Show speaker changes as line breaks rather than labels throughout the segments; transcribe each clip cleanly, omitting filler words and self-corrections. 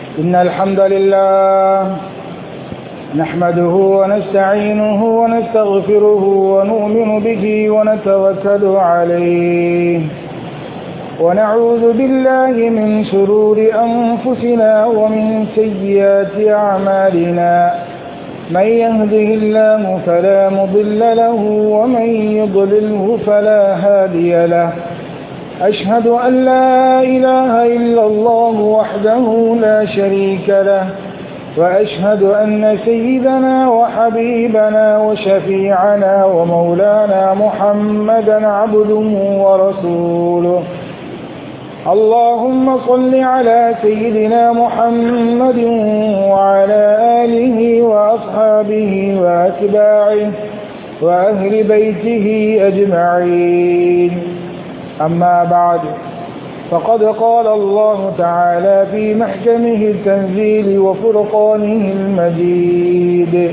إن الحمد لله نحمده ونستعينه ونستغفره ونؤمن به ونتوكل عليه ونعوذ بالله من شرور أنفسنا ومن سيئات أعمالنا من يهده الله فلا مضل له ومن يضلله فلا هادي له أشهد أن لا إله إلا الله وحده لا شريك له وأشهد أن سيدنا وحبيبنا وشفيعنا ومولانا محمدا عبده ورسوله اللهم صل على سيدنا محمد وعلى آله وأصحابه وأتباعه وأهل بيته أجمعين أما بعد فقد قال الله تعالى في محكمه التنزيل وفرقانه المجيد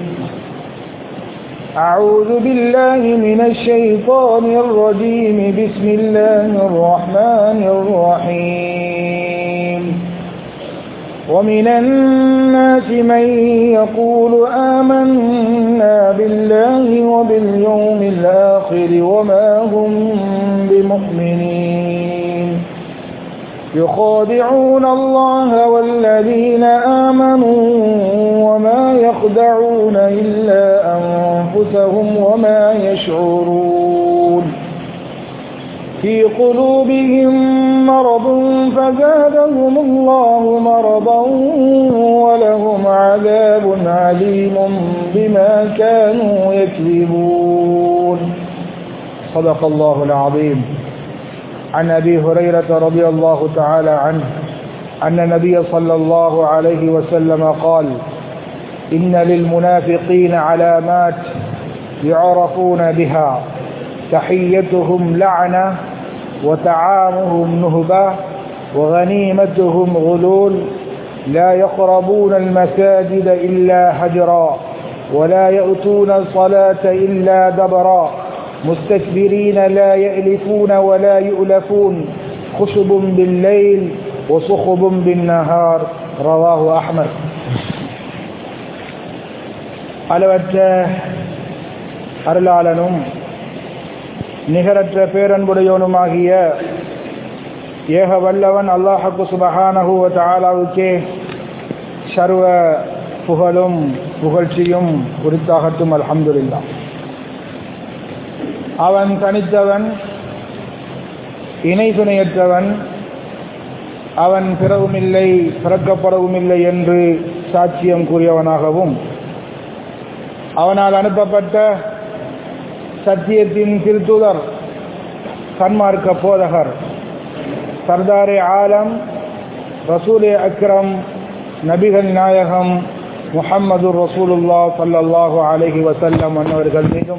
أعوذ بالله من الشيطان الرجيم بسم الله الرحمن الرحيم ومن الناس من يقول آمنا بالله وباليوم الآخر وما هم بمؤمنين يخادعون الله والذين آمنوا وما يخدعون إلا أنفسهم وما يشعرون في قلوبهم مرض فزادهم الله مرضا ولهم عذاب عليم بما كانوا يكذبون صدق الله العظيم عن أبي هريرة رضي الله تعالى عنه أن النبي صلى الله عليه وسلم قال إن للمنافقين علامات يعرفون بها تحيتهم لعنة وتعامهم نهبة وغنيمتهم غلول لا يقربون المساجد إلا هجرا ولا يأتون الصلاة إلا دبرا مستكبرين لا يألفون ولا يؤلفون خشب بالليل وصخب بالنهار رواه أحمد. அளவற்ற அருளாளனும் நிகரற்ற பேரன்புடையவனுமாகிய ஏக வல்லவன் அல்லாஹ் சுப்ஹானஹு வ தஆலாவுக்கே சர்வ புகழும் புகழ்ச்சியும் உரித்தாகட்டும். அல்ஹம்துலில்லாஹ். அவன் தனித்தவன், இணை துணையற்றவன், அவன் பிறவுமில்லை பிறக்கப்படவுமில்லை என்று சாட்சியம் கூறியவனாகவும் அவனால் அனுப்பப்பட்ட சத்தியத்தின் திருத்துதர் சன்மார்க்க போதகர் சர்தாரே ஆலம் ரசூலே அக்ரம் நபிகள் நாயகம் முஹம்மது ரசூலுல்லாஹ் ஸல்லல்லாஹு அலைஹி வஸல்லம் அன்னவர்கள் மீதும்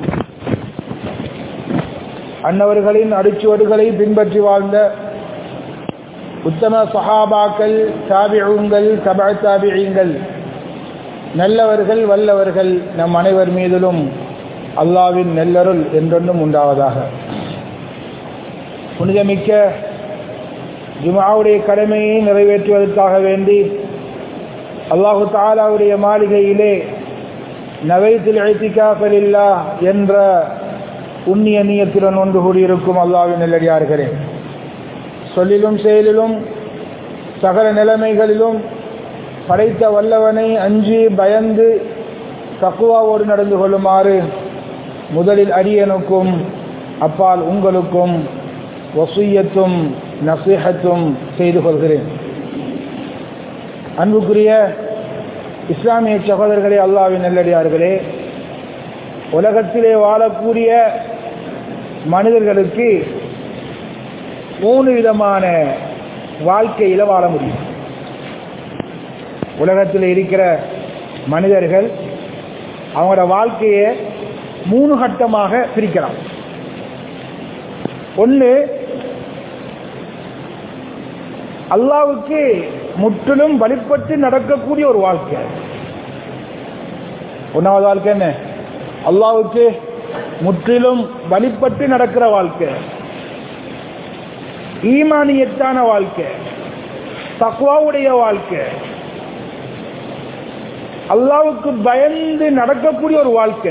அன்னவர்களின் அடிச்சுவடுகளை பின்பற்றி வாழ்ந்த உத்தம சஹாபாக்கள், தாபிஊன்கள், தபஅ தாபிஈன்கள், நல்லவர்கள் வல்லவர்கள் நம் அனைவர் மீதிலும் அல்லாஹ்வின் நெல்லருள் என்றென்றும் உண்டாவதாக. புனிதமிக்க ஜும்ஆவுடைய கடமையை நிறைவேற்றுவதற்காக வேண்டி அல்லாஹு தஆலாவுடைய மாளிகையிலே நவைத்துல் இஅ்திகாஃப லில்லாஹ் என்ற புண்ணிய நியத்துடன் ஒன்று கூடியிருக்கும் அல்லாஹ்வின் நல்லடியார்களே, சொல்லிலும் செயலிலும் சகல நிலைமைகளிலும் படைத்த வல்லவனை அஞ்சி பயந்து தக்வாவோடு நடந்து கொள்ளுமாறு முதலில் அடியனுக்கும் அப்பால் உங்களுக்கும் வசியத்தும் நசீஹத்தும் செய்து கொள்கிறேன். அன்புக்குரிய இஸ்லாமிய சகோதரர்களே, அல்லாஹ்வின் நல்லடியார்களே, உலகத்திலே வாழக்கூடிய மனிதர்களுக்கு 3 விதமான வாழ்க்கையில் வாழ முடியும். உலகத்தில் இருக்கிற மனிதர்கள் அவங்களோட வாழ்க்கையை 3 கட்டமாக பிரிக்கலாம். ஒன்று, அல்லாஹ்வுக்கு முற்றிலும் வழிபட்டு நடக்கக்கூடிய ஒரு வாழ்க்கை. ஒன்றாவது வாழ்க்கை என்ன? அல்லாஹ்வுக்கு முற்றிலும் வழிபட்டு நடக்கிற வாழ்க்கை, ஈமானியத்தான வாழ்க்கை, தக்வாவுடைய வாழ்க்கை. அல்லாஹ்வுக்கு பயந்து நடக்கக்கூடிய ஒரு வாழ்க்கை.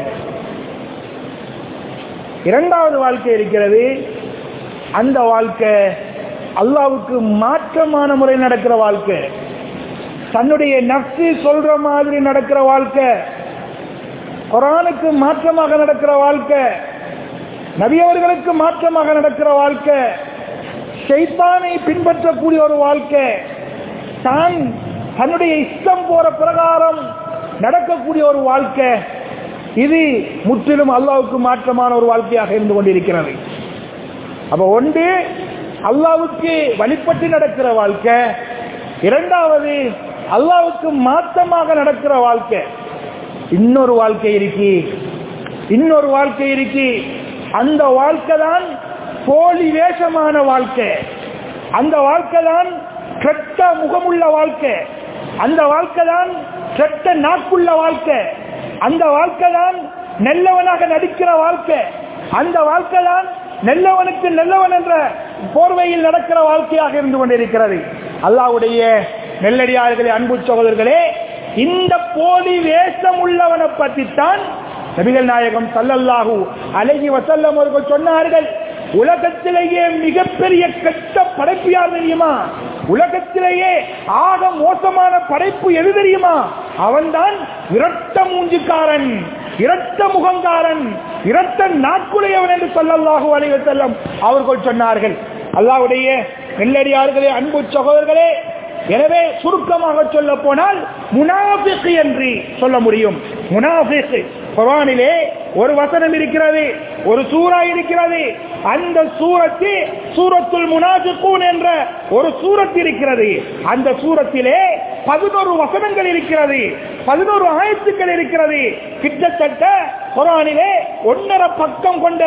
இரண்டாவது வாழ்க்கை இருக்கிறது, அந்த வாழ்க்கை அல்லாஹ்வுக்கு மாற்றமான முறையில் நடக்கிற வாழ்க்கை, தன்னுடைய நஃப்ஸு சொல்ற மாதிரி நடக்கிற வாழ்க்கை, குர்ஆனுக்கு மாற்றமாக நடக்கிற வாழ்க்கை, நபி அவர்களுக்கு மாற்றமாக நடக்கிற வாழ்க்கை, ஷைத்தானை பின்பற்றக்கூடிய ஒரு வாழ்க்கை, தான் தன்னுடைய இஷ்டம் போற பிரகாரம் நடக்கக்கூடிய ஒரு வாழ்க்கை. இது முற்றிலும் அல்லாஹ்வுக்கு மாற்றமான ஒரு வாழ்க்கையாக இருந்து கொண்டிருக்கிறது. அப்ப ஒன்று அல்லாஹ்வுக்கு வழிபட்டு நடக்கிற வாழ்க்கை, இரண்டாவது அல்லாஹ்வுக்கு மாற்றமாக நடக்கிற வாழ்க்கை. இன்னொரு வாழ்க்கை இருக்கு, அந்த வாழ்க்கை தான் போலி வேஷமான வாழ்க்கை, அந்த வாழ்க்கை தான் கெட்ட முகமுள்ள வாழ்க்கை, அந்த வாழ்க்கை தான் கெட்ட நாக்குள்ள வாழ்க்கை, அந்த வாழ்க்கை தான் நல்லவனாக நடிக்கிற வாழ்க்கை, அந்த வாழ்க்கை தான் நல்லவனுக்கு நல்லவன் என்ற போர்வையில் நடக்கிற வாழ்க்கையாக இருந்து கொண்டிருக்கிறது. அல்லாஹ்வுடைய நெல்லடியார்களே, அன்பு சகோதரர்களே, இந்த போலி வேஷம் உள்ளவனை பற்றித்தான் நபிகள் நாயகம் ஸல்லல்லாஹு அலைஹி வஸல்லம் அவர்கள் சொன்னார்கள், உலகத்திலேயே மிகப்பெரிய கெட்ட படைப்பு யார் தெரியுமா? உலகத்திலேயே ஆக மோசமான படைப்பு எது தெரியுமா? அவன்தான் இரட்ட மூஞ்சிக்காரன், இரட்ட முகங்காரன், இரட்ட நாக்குடையவன் என்று ஸல்லல்லாஹு அலைஹி வஸல்லம் அவர்கள் சொன்னார்கள். அல்லாஹ்வுடைய நெல்லடியார்களே, அன்பு சகோதரர்களே, எனவே சுருக்கமாக சொல்ல போனால் முனாஃபிக் என்று சொல்ல முடியும். முனாஃபிக் குர்ஆனிலே ஒரு வசனம் இருக்கிறது, ஒரு சூரா இருக்கிறது. அந்த சூரத்து சூரத்துல் முனாஃபிகூன் என்ற ஒரு சூரத் இருக்கிறது. அந்த சூரத்திலே 11 வசனங்கள் இருக்கிறது, 11 ஆயத்துக்கள் இருக்கிறது. கிட்டத்தட்ட குர்ஆனிலே 1.5 பக்கம் கொண்ட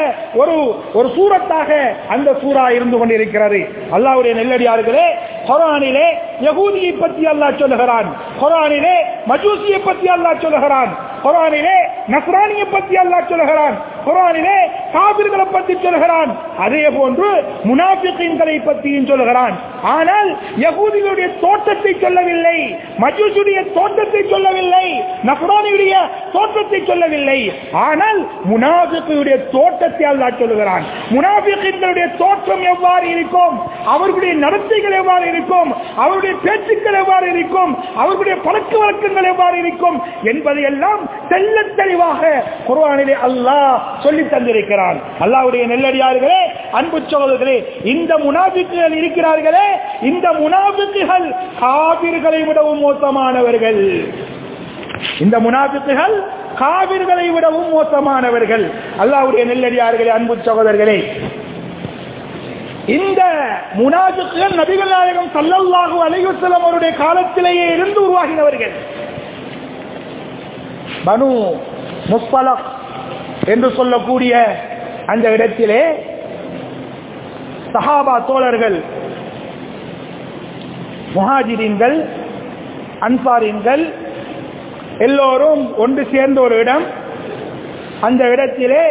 ஒரு சூரத்தாக அந்த சூரா இருந்து கொண்டிருக்கிறது. அல்லாஹ்வுடைய நெல்லடியார்களே, குர்ஆனிலே யகூதியை பற்றி அல்லாஹ் சொல்லுகிறான், குர்ஆனிலே மஜூசியை பற்றி அல்லாஹ் சொல்லுகிறான், குர்ஆனிலே நஸ்ரானியை பற்றி அல்லாஹ் சொல்லுகிறான், குர்ஆனிலே காபிர்களை பற்றி சொல்லுகிறான், அதே போன்று முனாஃபிகீன்களை பற்றியும் சொல்லுகிறான். ஆனால் யகூதிகளுடைய தோற்றத்தை சொல்லவில்லை, மஜூசியுடைய தோற்றத்தை சொல்லவில்லை, நஸ்ரானியுடைய தோற்றத்தை சொல்லவில்லை. ஆனால் முனாஃபிகுடைய தோற்றத்தை அல்லாஹ் சொல்லுகிறான். முனாஃபிகீன்களுடைய தோற்றம் எவ்வாறு இருக்கும், அவர்களுடைய நடத்தைகள் எவ்வாறு இருக்கும், அவருடைய பேச்சுக்கள் எவ்வாறு இருக்கும், அவர்களுடைய பழக்க வழக்கங்கள் எவ்வாறு இருக்கும் என்பதை எல்லாம் தெள்ளத் தெளிவாக குர்ஆனிலே அல்லாஹ் சொல்லி தந்திருக்கிறான். அல்லாஹ்வுடைய நெல்லடியார்களே, அன்பு சகோதரர்களே, இந்த முனாஃபிக்குகள் இருக்கிறார்களே, இந்த முனாஃபிக்குகள் காபிர்களை விடவும் மோசமானவர்கள். இந்த முனாஃபிக்குகள் காபிர்களை விடவும் மோசமானவர்கள். அல்லாஹ்வுடைய நெல்லடியார்களே, அன்பு சகோதரர்களே, இந்த முனாஃபிக்குகள் நபிகள் நாயகம் ஸல்லல்லாஹு அலைஹி வஸல்லம் அவருடைய காலத்திலேயே இருந்து உருவாகினவர்கள். பனு முஸ்தலக் என்று சொல்லக்கூடிய அந்த இடத்திலே சஹாபா தோழர்கள், முஹாஜிரீன்கள், அன்சாரீன்கள் எல்லோரும் ஒன்று சேர்ந்த ஒரு இடம். அந்த இடத்திலே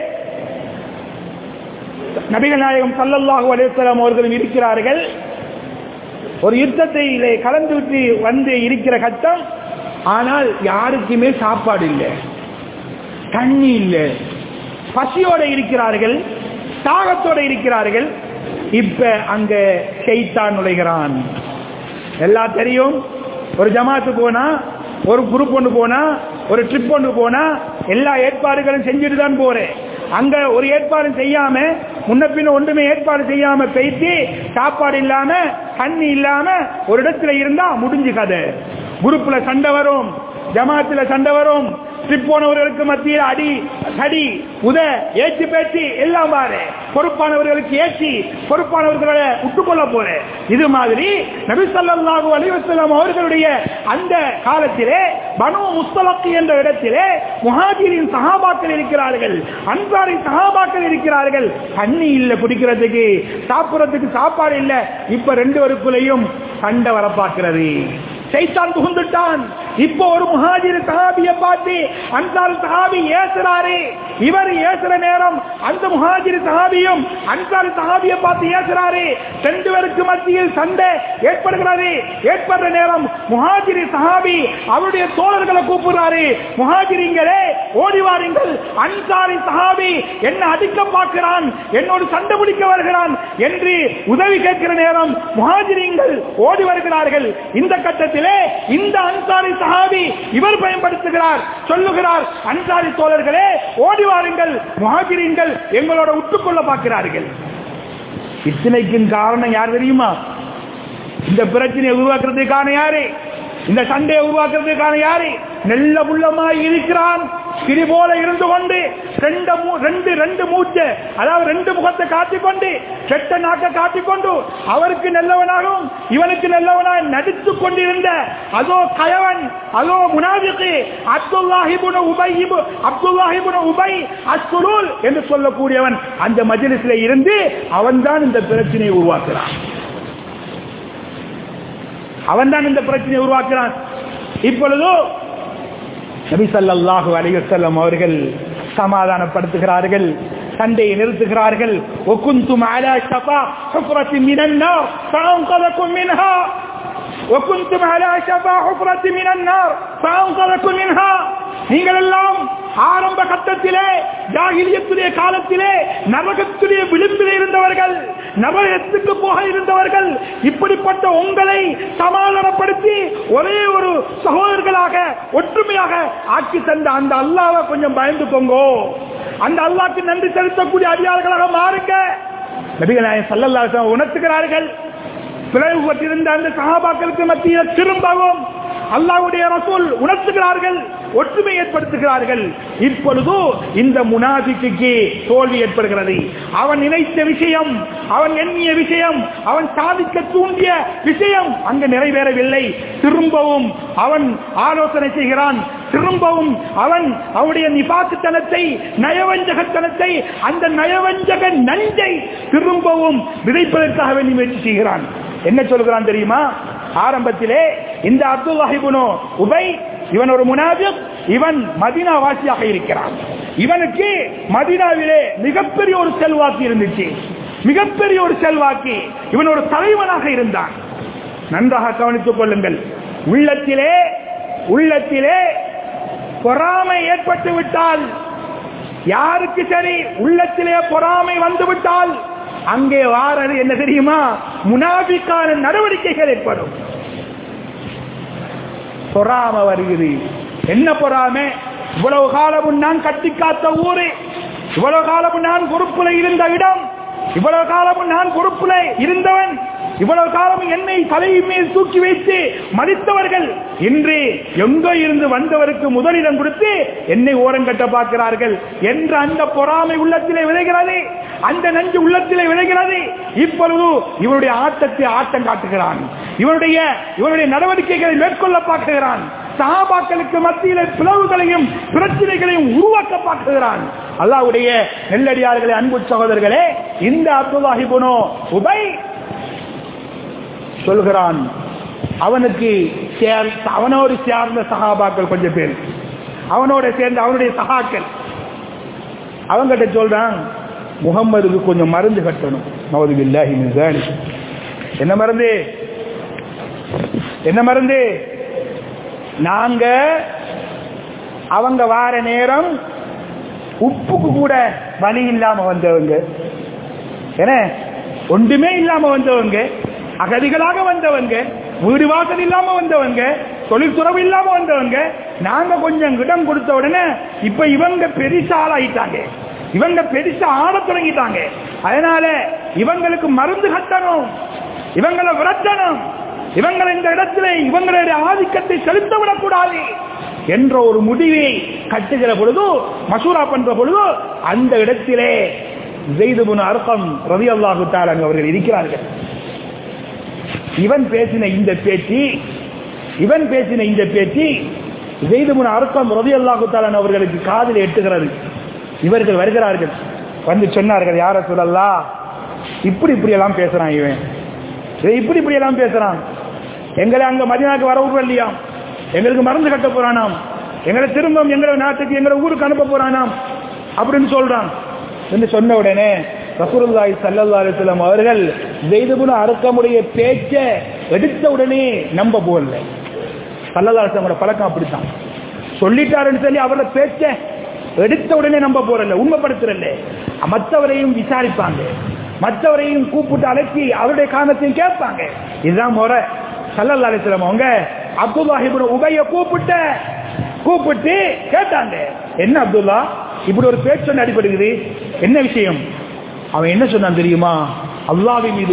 நபிகள் நாயகம் ஸல்லல்லாஹு அலைஹி வஸல்லம் அவர்களும் இருக்கிறார்கள். ஒரு யுத்தத்திலே கலந்துவிட்டு வந்து இருக்கிற கட்டம். ஆனால் யாருக்குமே சாப்பாடு இல்லை, தண்ணி இல்லை, பசியோட இருக்கிறார்கள், தாகத்தோட இருக்கிறார்கள். இப்ப அங்க ஷைத்தான் நுழைகிறான். எல்லாம் தெரியும், ஒரு ஜமாத்து போனா, ஒரு குரூப் ஒன்று போனா, ஒரு ட்ரிப் ஒன்று போனா எல்லா ஏற்பாடுகளும் செஞ்சுட்டு தான் போறேன். அங்க ஒரு ஏற்பாடு செய்யாம, முன்ன பின்ன ஒன்றுமே ஏற்பாடு செய்யாம போயிட்டு சாப்பாடு இல்லாம தண்ணி இல்லாம ஒரு இடத்துல இருந்தா முடிஞ்சு கதை. குரூப்ல சண்டை வரும், ஜமாத்துல சண்டை வரும், ட்ரிப் போனவர்களுக்கு மத்தியில் அடி சடி உத ஏற்றி பேச்சு எல்லாம் பாரு. பொறுப்பானவர்களுக்கு ஏற்றி பொறுப்பானவர்களை விட்டுக்கொள்ள போற. இது மாதிரி நபி ஸல்லல்லாஹு அலைஹி வஸல்லம் அவர்களுடைய அந்த காலத்திலே பனு முஸ்தலக் என்ற இடத்திலே முஹாஜிரின் சஹாபாக்கள் இருக்கிறார்கள், அன்சாரின் சஹாபாக்கள் இருக்கிறார்கள். தண்ணி இல்ல குடிக்கிறதுக்கு, சாப்பிடறதுக்கு சாப்பாடு இல்ல. இப்ப ரெண்டு பேருக்குள்ளேயும் சண்டை வர பார்க்கிறது. ஷைத்தான் புகுந்துட்டான். இப்போ ஒரு முஹாஜிர் சஹாபியை பார்த்து அன்சாரி சஹாபி ஏசுறாரு. இவர் ஏசுற நேரம் அந்த முஹாஜிர் சஹாபியும் அன்சாரி சஹாபியை பார்த்து ஏசுறாரு. ரெண்டு பேருக்கு மத்தியில் சண்டை ஏற்படுகிறது. ஏற்படுற நேரம் முஹாஜிர் சஹாபி அவருடைய தோழர்களை கூப்பிடுறாரு. முஹாஜிரிங்களே ஓடி வாருங்கள், அன்சாரி சஹாபி என்ன அடிக்க பார்க்கிறான், என்னோடு சண்டை பிடிக்க வருகிறான் என்று உதவி கேட்கிற நேரம் முஹாஜிரிங்கள் ஓடி வருகிறார்கள். இந்த கட்டத்திலே இந்த அன்சாரி சஹாபி இவர் பயன்படுத்துகிறார், சொல்லுகிறார், அன்சாரி தோழர்களே ஓடி வாருங்கள், முஹாஜிரிங்கள் எங்களோட உற்றுக்கொள்ள பார்க்கிறார்கள். இத்தனைக்கும் காரணம் யார் தெரியுமா? இந்த பிரச்சனையை உருவாக்குறதுக்கான யாரு, இந்த சண்டையை உருவாக்குறதுக்கான யாரு? நல்ல உள்ளமாய் இருக்கிறான், திரி போல இருந்து கொண்டு ரெண்டு மூச்சை, அதாவது ரெண்டு முகத்தை காட்டிக்கொண்டு செட்ட நாக்க காட்டிக்கொண்டு அவருக்கு நல்லவனாகவும் இவனுக்கு நல்லவனாக நடித்துக் கொண்டிருந்த அதோ கயவன், அதோ முனாஃபிக் அப்துல்லாஹ் இப்னு உபை அஸ்ஸுலூல் என்று சொல்லக்கூடியவன் அந்த மஜ்லிஸில் இருந்து அவன்தான் இந்த பிரச்சனையை உருவாக்குறான். அவன்தான் இந்த பிரச்சனையை உருவாக்குறான். இப்பொழுது நபி ஸல்லல்லாஹு அலைஹி வஸல்லம் அவர்கள் சமாதானப்படுத்துகிறார்கள், சண்டையை நிறுத்துகிறார்கள். وكنتم على شفا حفرة من النار فأنقذكم منها وكنتم على شفا حفرة من النار فأنقذكم منها. நீங்கள் எல்லாம் ஆரம்ப கட்டத்திலே ஜாகிலியத்துடைய காலத்திலே நரகத்துடைய விளிம்பில் இருந்தவர்கள், நரகத்துக்கு போக இருந்தவர்கள். இப்படிப்பட்ட உங்களை சமாதானப்படுத்தி ஒரே ஒரு சகோதரர்களாக ஒற்றுமையாக ஆக்கி தந்த அந்த அல்லாஹ்வை கொஞ்சம் பயந்துக்கோங்க, அந்த அல்லாஹ்வுக்கு நன்றி செலுத்தக்கூடிய அடியார்களாக மாறுங்க. நபிகள் நாயகம் ஸல்லல்லாஹு அலைஹி வஸல்லம் உணர்த்துகிறார்கள். பிளவுபட்டிருந்த அந்த சஹாபாக்களுக்கு மத்தியில் திரும்பவும் அல்லாஹ்வுடைய ரசூல் உணர்த்துகிறார்கள், ஒற்றுமை ஏற்படுத்துகிறார்கள். இப்பொழுது இந்த முனாஃபிக்குக்கு தோல்வி ஏற்படுகிறது. அவன் நினைத்த விஷயம், அவன் எண்ணிய விஷயம், அவன் சாதிக்க தூண்டிய விஷயம் அங்கு நிறைவேறவில்லை. திரும்பவும் அவன் ஆலோசனை செய்கிறான். திரும்பவும் அவன் அவருடைய நிபாக்குத்தனத்தை, நயவஞ்சகத்தனத்தை, அந்த நயவஞ்சக நஞ்சை திரும்பவும் விதைப்பதற்காக வேண்டி முயற்சி செய்கிறான். என்ன சொல்கிறான் தெரியுமா? ஆரம்பத்திலே இந்த அப்துல்லாஹ் இப்னு உபை இவன் ஒரு முனாஃபிக், இவன் மதீனா வாசியாக இருக்கிறான். இவனுக்கு மதீனாவிலே மிகப்பெரிய ஒரு செல்வாக்கு இருந்துச்சு, மிகப்பெரிய ஒரு செல்வாக்கு. இவன் ஒரு தலைவனாக இருந்தான். நன்றாக கவனித்துக் கொள்ளுங்கள். உள்ளத்திலே பொறாமை ஏற்பட்டு விட்டால், யாருக்கு சரி உள்ளத்திலே பொறாமை வந்து விட்டால் அங்கே வாரது என்ன தெரியுமா? முனாஃபிக்கான நடவடிக்கைகள் ஏற்படும். பொறாமை வருகிறது. என்ன பொறாமை? இவ்வளவு காலமும் நான் கட்டி காத்த ஊரு, இவ்வளவு காலமும் நான் பொறுப்புல இருந்த இடம், இவ்வளவு காலமும் நான் பொறுப்புல இருந்தவன், இவ்வளவு காலமும் என்னை தலையின் மேல் தூக்கி வைத்து மதித்தவர்கள் இன்று எங்கோ இருந்து வந்தவருக்கு முதலிடம் கொடுத்து என்னை ஓரங்கட்ட பார்க்கிறார்கள் என்ற அந்த பொறாமை உள்ளத்திலே விளைகிறது, அந்த நஞ்சு உள்ளத்திலே விளைகிறது. இப்பொழுது இவருடைய ஆட்டத்தை ஆட்டம் காட்டுகிறான், இவருடைய நடவடிக்கைகளை மேற்கொள்ள பார்க்கிறான். சஹாபாக்களுக்கு மத்தியில் பிளவுகளையும் பிரச்சனைகளையும் உருவாக்க பார்க்கிறான். அல்லாஹ்வுடைய நெல்லடியார்களே, அன்பு சகோதரர்களே, இந்த அப்துல்லாஹ் இப்னு உபை சொல்கிறான், அவனோடு சேர்ந்த சஹாபாக்கள் கொஞ்சம் பேர், அவனோட சேர்ந்த அவனுடைய சகாக்கள் அவங்கிட்ட சொல்றான், முகம்மதுக்கு கொஞ்சம் மருந்து கட்டணும். நவுதுபில்லாஹி மின் ஸாலிக். என்ன மருந்து? என்ன மருந்து? நாங்க அவங்க வார நேரம் உப்புக்கு கூட வழி இல்லாம வந்தவங்க, என்ன ஒன்றுமே இல்லாம வந்தவங்க, அகதிகளாக வந்தவங்க, வீடு வாசல் இல்லாம வந்தவங்க, தொழில்துறவு இல்லாம வந்தவங்க. நாங்க கொஞ்சம் இடம் கொடுத்த உடனே இப்ப இவங்க பெரிசால் ஆயிட்டாங்க, இவங்க பெரிசா ஆட தொடங்கிட்டாங்க. அதனால இவங்களுக்கு மருந்து கட்டணும், இவங்களை விரட்டணும், இவங்களை இந்த இடத்திலே இவங்களுடைய ஆதிக்கத்தை செலுத்த விடக்கூடாது என்ற ஒரு முடிவை கட்டுகிற பொழுது, மசூரா பண்ற பொழுது, அந்த இடத்திலே ஸைத் இப்னு அர்கம் ரலியல்லாஹு தஆலா அவர்கள் இருக்கிறார்கள். இவன் பேசின இந்த பேச்சு ஸைத் இப்னு அர்கம் ரலியல்லாஹு தஆலா அவர்களுக்கு காதில் எட்டுகிறது. இவர்கள் வருகிறார்கள், வந்து சொன்னார்கள், யா ரசூலல்லாஹ், இப்படி எல்லாம் பேசுறான், இவன் இப்படி எல்லாம் பேசுறான், எங்களை அங்க மதீனாவுக்கு வர விடுற இல்லையா, எங்களுக்கு மருந்து கட்ட போறானாம், எங்களை திரும்ப எங்களை நாட்டுக்கு எங்களை ஊருக்கு அனுப்ப போறானாம் அப்படின்னு சொல்றான் என்று சொன்ன உடனே ரசூலுல்லாஹி ஸல்லல்லாஹு அலைஹி வஸல்லம் அவர்கள் ஸைத் இப்னு அர்கமுடைய பேச்சை எடுத்த உடனே நம்ப போகல. ஸல்லல்லாஹு அலைஹி வஸல்லம் பழக்கம் அப்படித்தான். சொல்லிட்டாருன்னு சொல்லி அவரோட பேச்சை எடுத்த உடனே நம்ப போறல, உண்மைப்படுத்துறல. மற்றவரையும் விசாரிப்பாங்க, மற்றவரையும் கூப்பிட்டு அழைச்சி அவருடைய காரணத்தையும் கேட்பாங்க. இதுதான் முறை. ஸல்லல்லாஹு அலைஹி வஸல்லம் அவங்க அப்துல்லாஹ் இப்னு உபைய கூப்பிட்டு கேட்டாங்க, என்ன அப்துல்லா இப்படி ஒரு பேச்சு அடிபடுகிறது, என்ன விஷயம்? அவன் என்ன சொன்னான் தெரியுமா? அல்லாஹ்வின் மீது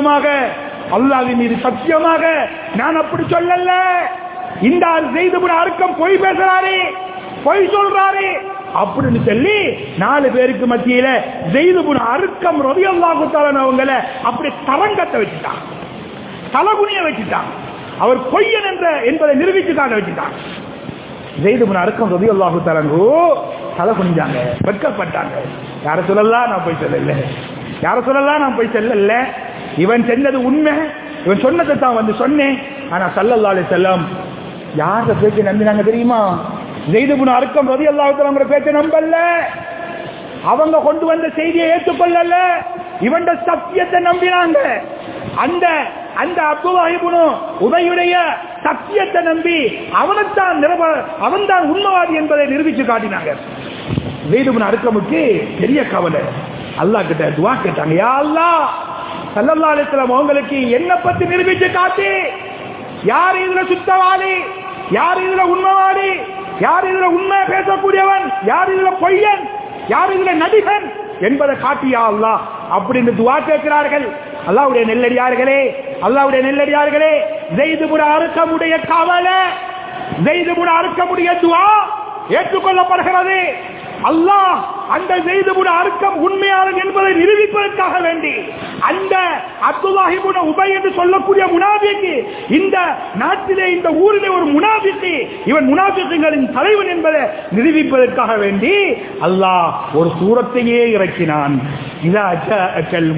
சத்தியமாக நான் அப்படி சொல்லல, இந்த ஸைத் இப்னு அர்கம் பொய் பேசுறாரு, பொய் சொல்றாரு அப்படின்னு சொல்லி 4 பேருக்கு மத்தியில ஸைத் இப்னு அர்கம் ரலியல்லாஹு தஆலா அவங்கள அப்படி தரங்கட்ட வச்சுட்டான், தலகுனிய வச்சுட்டான். அவர் பொய்யன் என்பதை நிரூபித்து காட்ட வச்சுட்டான். ஸைத் இப்னு அர்கம் ரலியல்லாஹு தஆலா தலை குனிஞ்சாங்க, வெட்கப்பட்டாங்க. யார சொல்லலாம் நான் போய் சொல்லல, இவன் செஞ்சது உண்மை, இவன் சொன்னதை தான் வந்து சொன்னேன். ஆனா ஸல்லல்லாஹு அலைஹி வஸல்லம் யார பேச்சை நம்பினாங்க தெரியுமா? ஸைத் இப்னு அர்கம் ரலியல்லாஹு தஆலா அவங்க பேச்சை நம்பல, அவங்க கொண்டு வந்த செய்தியை ஏற்றுக்கொள்ளல, இவன் சத்தியத்தை நம்பினாங்க. அந்த அப்துல்லாஹ் இப்னு உபையுடைய சத்தியத்தை நம்பி அவன் தான் உண்மைவாதி என்பதை நிரூபித்து காட்டினாங்க. ஸைத் இப்னு அர்கமுக்கு பெரிய கவலை. அல்லாஹ் கிட்ட துஆ கேட்டாங்க, யா அல்லாஹ் ஸல்லல்லாஹு அலைஹி வஸல்லம் உங்களுக்கு என்ன பத்தி நிரூபித்து காட்டி, யார் இதுல சுத்தவாளி, யார் இதுல உண்மைவாதி, யார் இதுல உண்மை பேசக்கூடியவன், யார் இதுல பொய்யன், யார் இதுல நடிகன் என்பதை காட்டியா அல்லாஹ் அப்படின்னு துஆ கேட்கிறார்கள். அல்லாஹ்வுடைய நெல்லடியார்களே, ஸைத் இப்னு அர்கமுடைய கவலை, ஸைத் இப்னு அர்கமுடைய துஆ ஏற்றுக்கொள்ளப்படுகிறது. அல்லாஹ் அந்த ஸைத் இப்னு அர்கம் உண்மையாளன் என்பதை நிரூபிப்பதற்காக வேண்டி அந்த அப்துல்லாஹ் இப்னு உபை என்று சொல்லக்கூடிய முனாஃபிக், இந்த நாட்டிலே இந்த ஊரிலே ஒரு முனாஃபிக், இவன் முனாஃபிக்குகளின் தலைவன் என்பதை நிரூபிப்பதற்காக வேண்டி அல்லாஹ் ஒரு சூரத்தையே இறக்கினான். இதா ஜாஅக்கல்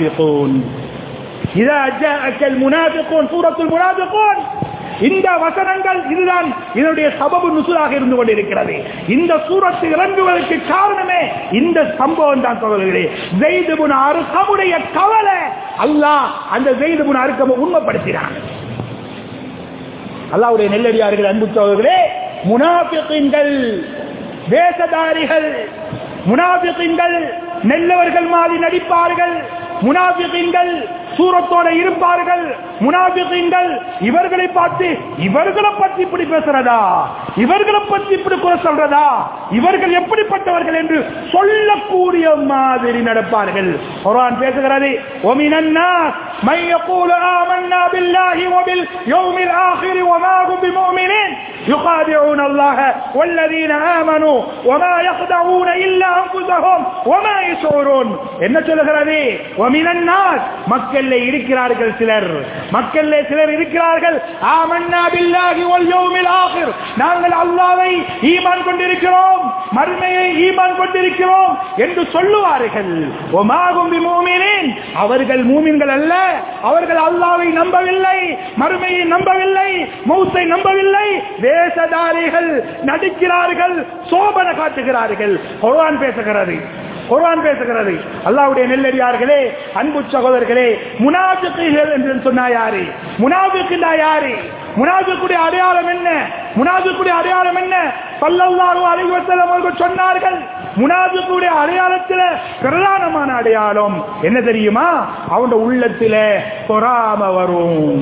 முனாஃபிகூன் சூரத்துல் முனாஃபிகூன். இந்த வசனங்கள் இதுதான் இதனுடைய சபபு நுசுலாக இருந்து கொண்டிருக்கிறது. இந்த சூரத்து இறங்குவதற்கு காரணமே இந்த சம்பவம் தான் சகோதரர்களே. ஸைத் இப்னு அர்கமுடைய கவலை, அல்லாஹ் அந்த ஸைத் இப்னு அர்கமை உண்மைப்படுத்தினான். அல்லாஹ்வுடைய நெல்லடியார்கள், அன்பு சகோதரர்களே, முனாஃபிகீன்கள் வேஷதாரிகள், முனாஃபிகீன்கள் நல்லவர்கள் மாதிரி நடிப்பார்கள், முனாஃபிகீன்கள் சூரத்தோட இருப்பார்கள், முனாஃபிகீன்கள் இவர்களை பார்த்து இவர்களை பற்றி இப்படி பேசுறதா, இவர்களை பற்றி இப்படி குறை சொல்றதா, இவர்கள் எப்படிப்பட்டவர்கள் என்று சொல்லக்கூடிய மாதிரி நடப்பார்கள். குர்ஆன் பேசுகிறது, வமினன் நாஸ் மை யகூலு ஆமன்னா பில்லாஹி வபில் யௌமில் ஆகிர் வமா ஹும் பிமுமினின் யுகாதிஊன அல்லாஹ வல்லதீன ஆமனூ வமா யக்தஊன இல்லா அன்ஃபுஸஹும் வமா யஷூரூன். என்ன சொல்கிறது? வமினன் நாஸ், மக்களிலே இருக்கிறார்கள் சிலர், மக்களிலே சிலர் இருக்கிறார்கள், ஆமன்னா பில்லாஹி வல் யௌமில் ஆகிர், நாங்கள் அல்லாஹ்வை ஈமான் கொண்டிருக்கிறோம், மறுமையை ஈமான் கொண்டிருக்கிறோம் என்று சொல்லுவார்கள். வமா ஹும் பிமுமினின், அவர்கள் மூமின்கள் அல்ல, அவர்கள் அல்லாஹ்வை நம்பவில்லை, மறுமையை நம்பவில்லை, மௌத்தை நம்பவில்லை, வேஷதாரிகள், நடிக்கிறார்கள், சோபனை காட்டுகிறார்கள். குர்ஆன் பேசுகிறது. அல்லாஹ்வுடைய நெல்லடியார்களே, அன்பு சகோதரர்களே, முனாஃபிகீன்கள் என்று சொன்னா யாரு? முனாஃபிக்னா யாரு? முனாஃபிக்குடைய அடையாளம் என்ன? ஸல்லல்லாஹு அலைஹி வஸல்லம் அவர்கள் சொன்னார்கள், முனாஃபிக்குடைய அடையாளத்தில் பிரதானமான அடையாளம் என்ன தெரியுமா? அவனுடைய உள்ளத்தில் பொறாமை வரும்.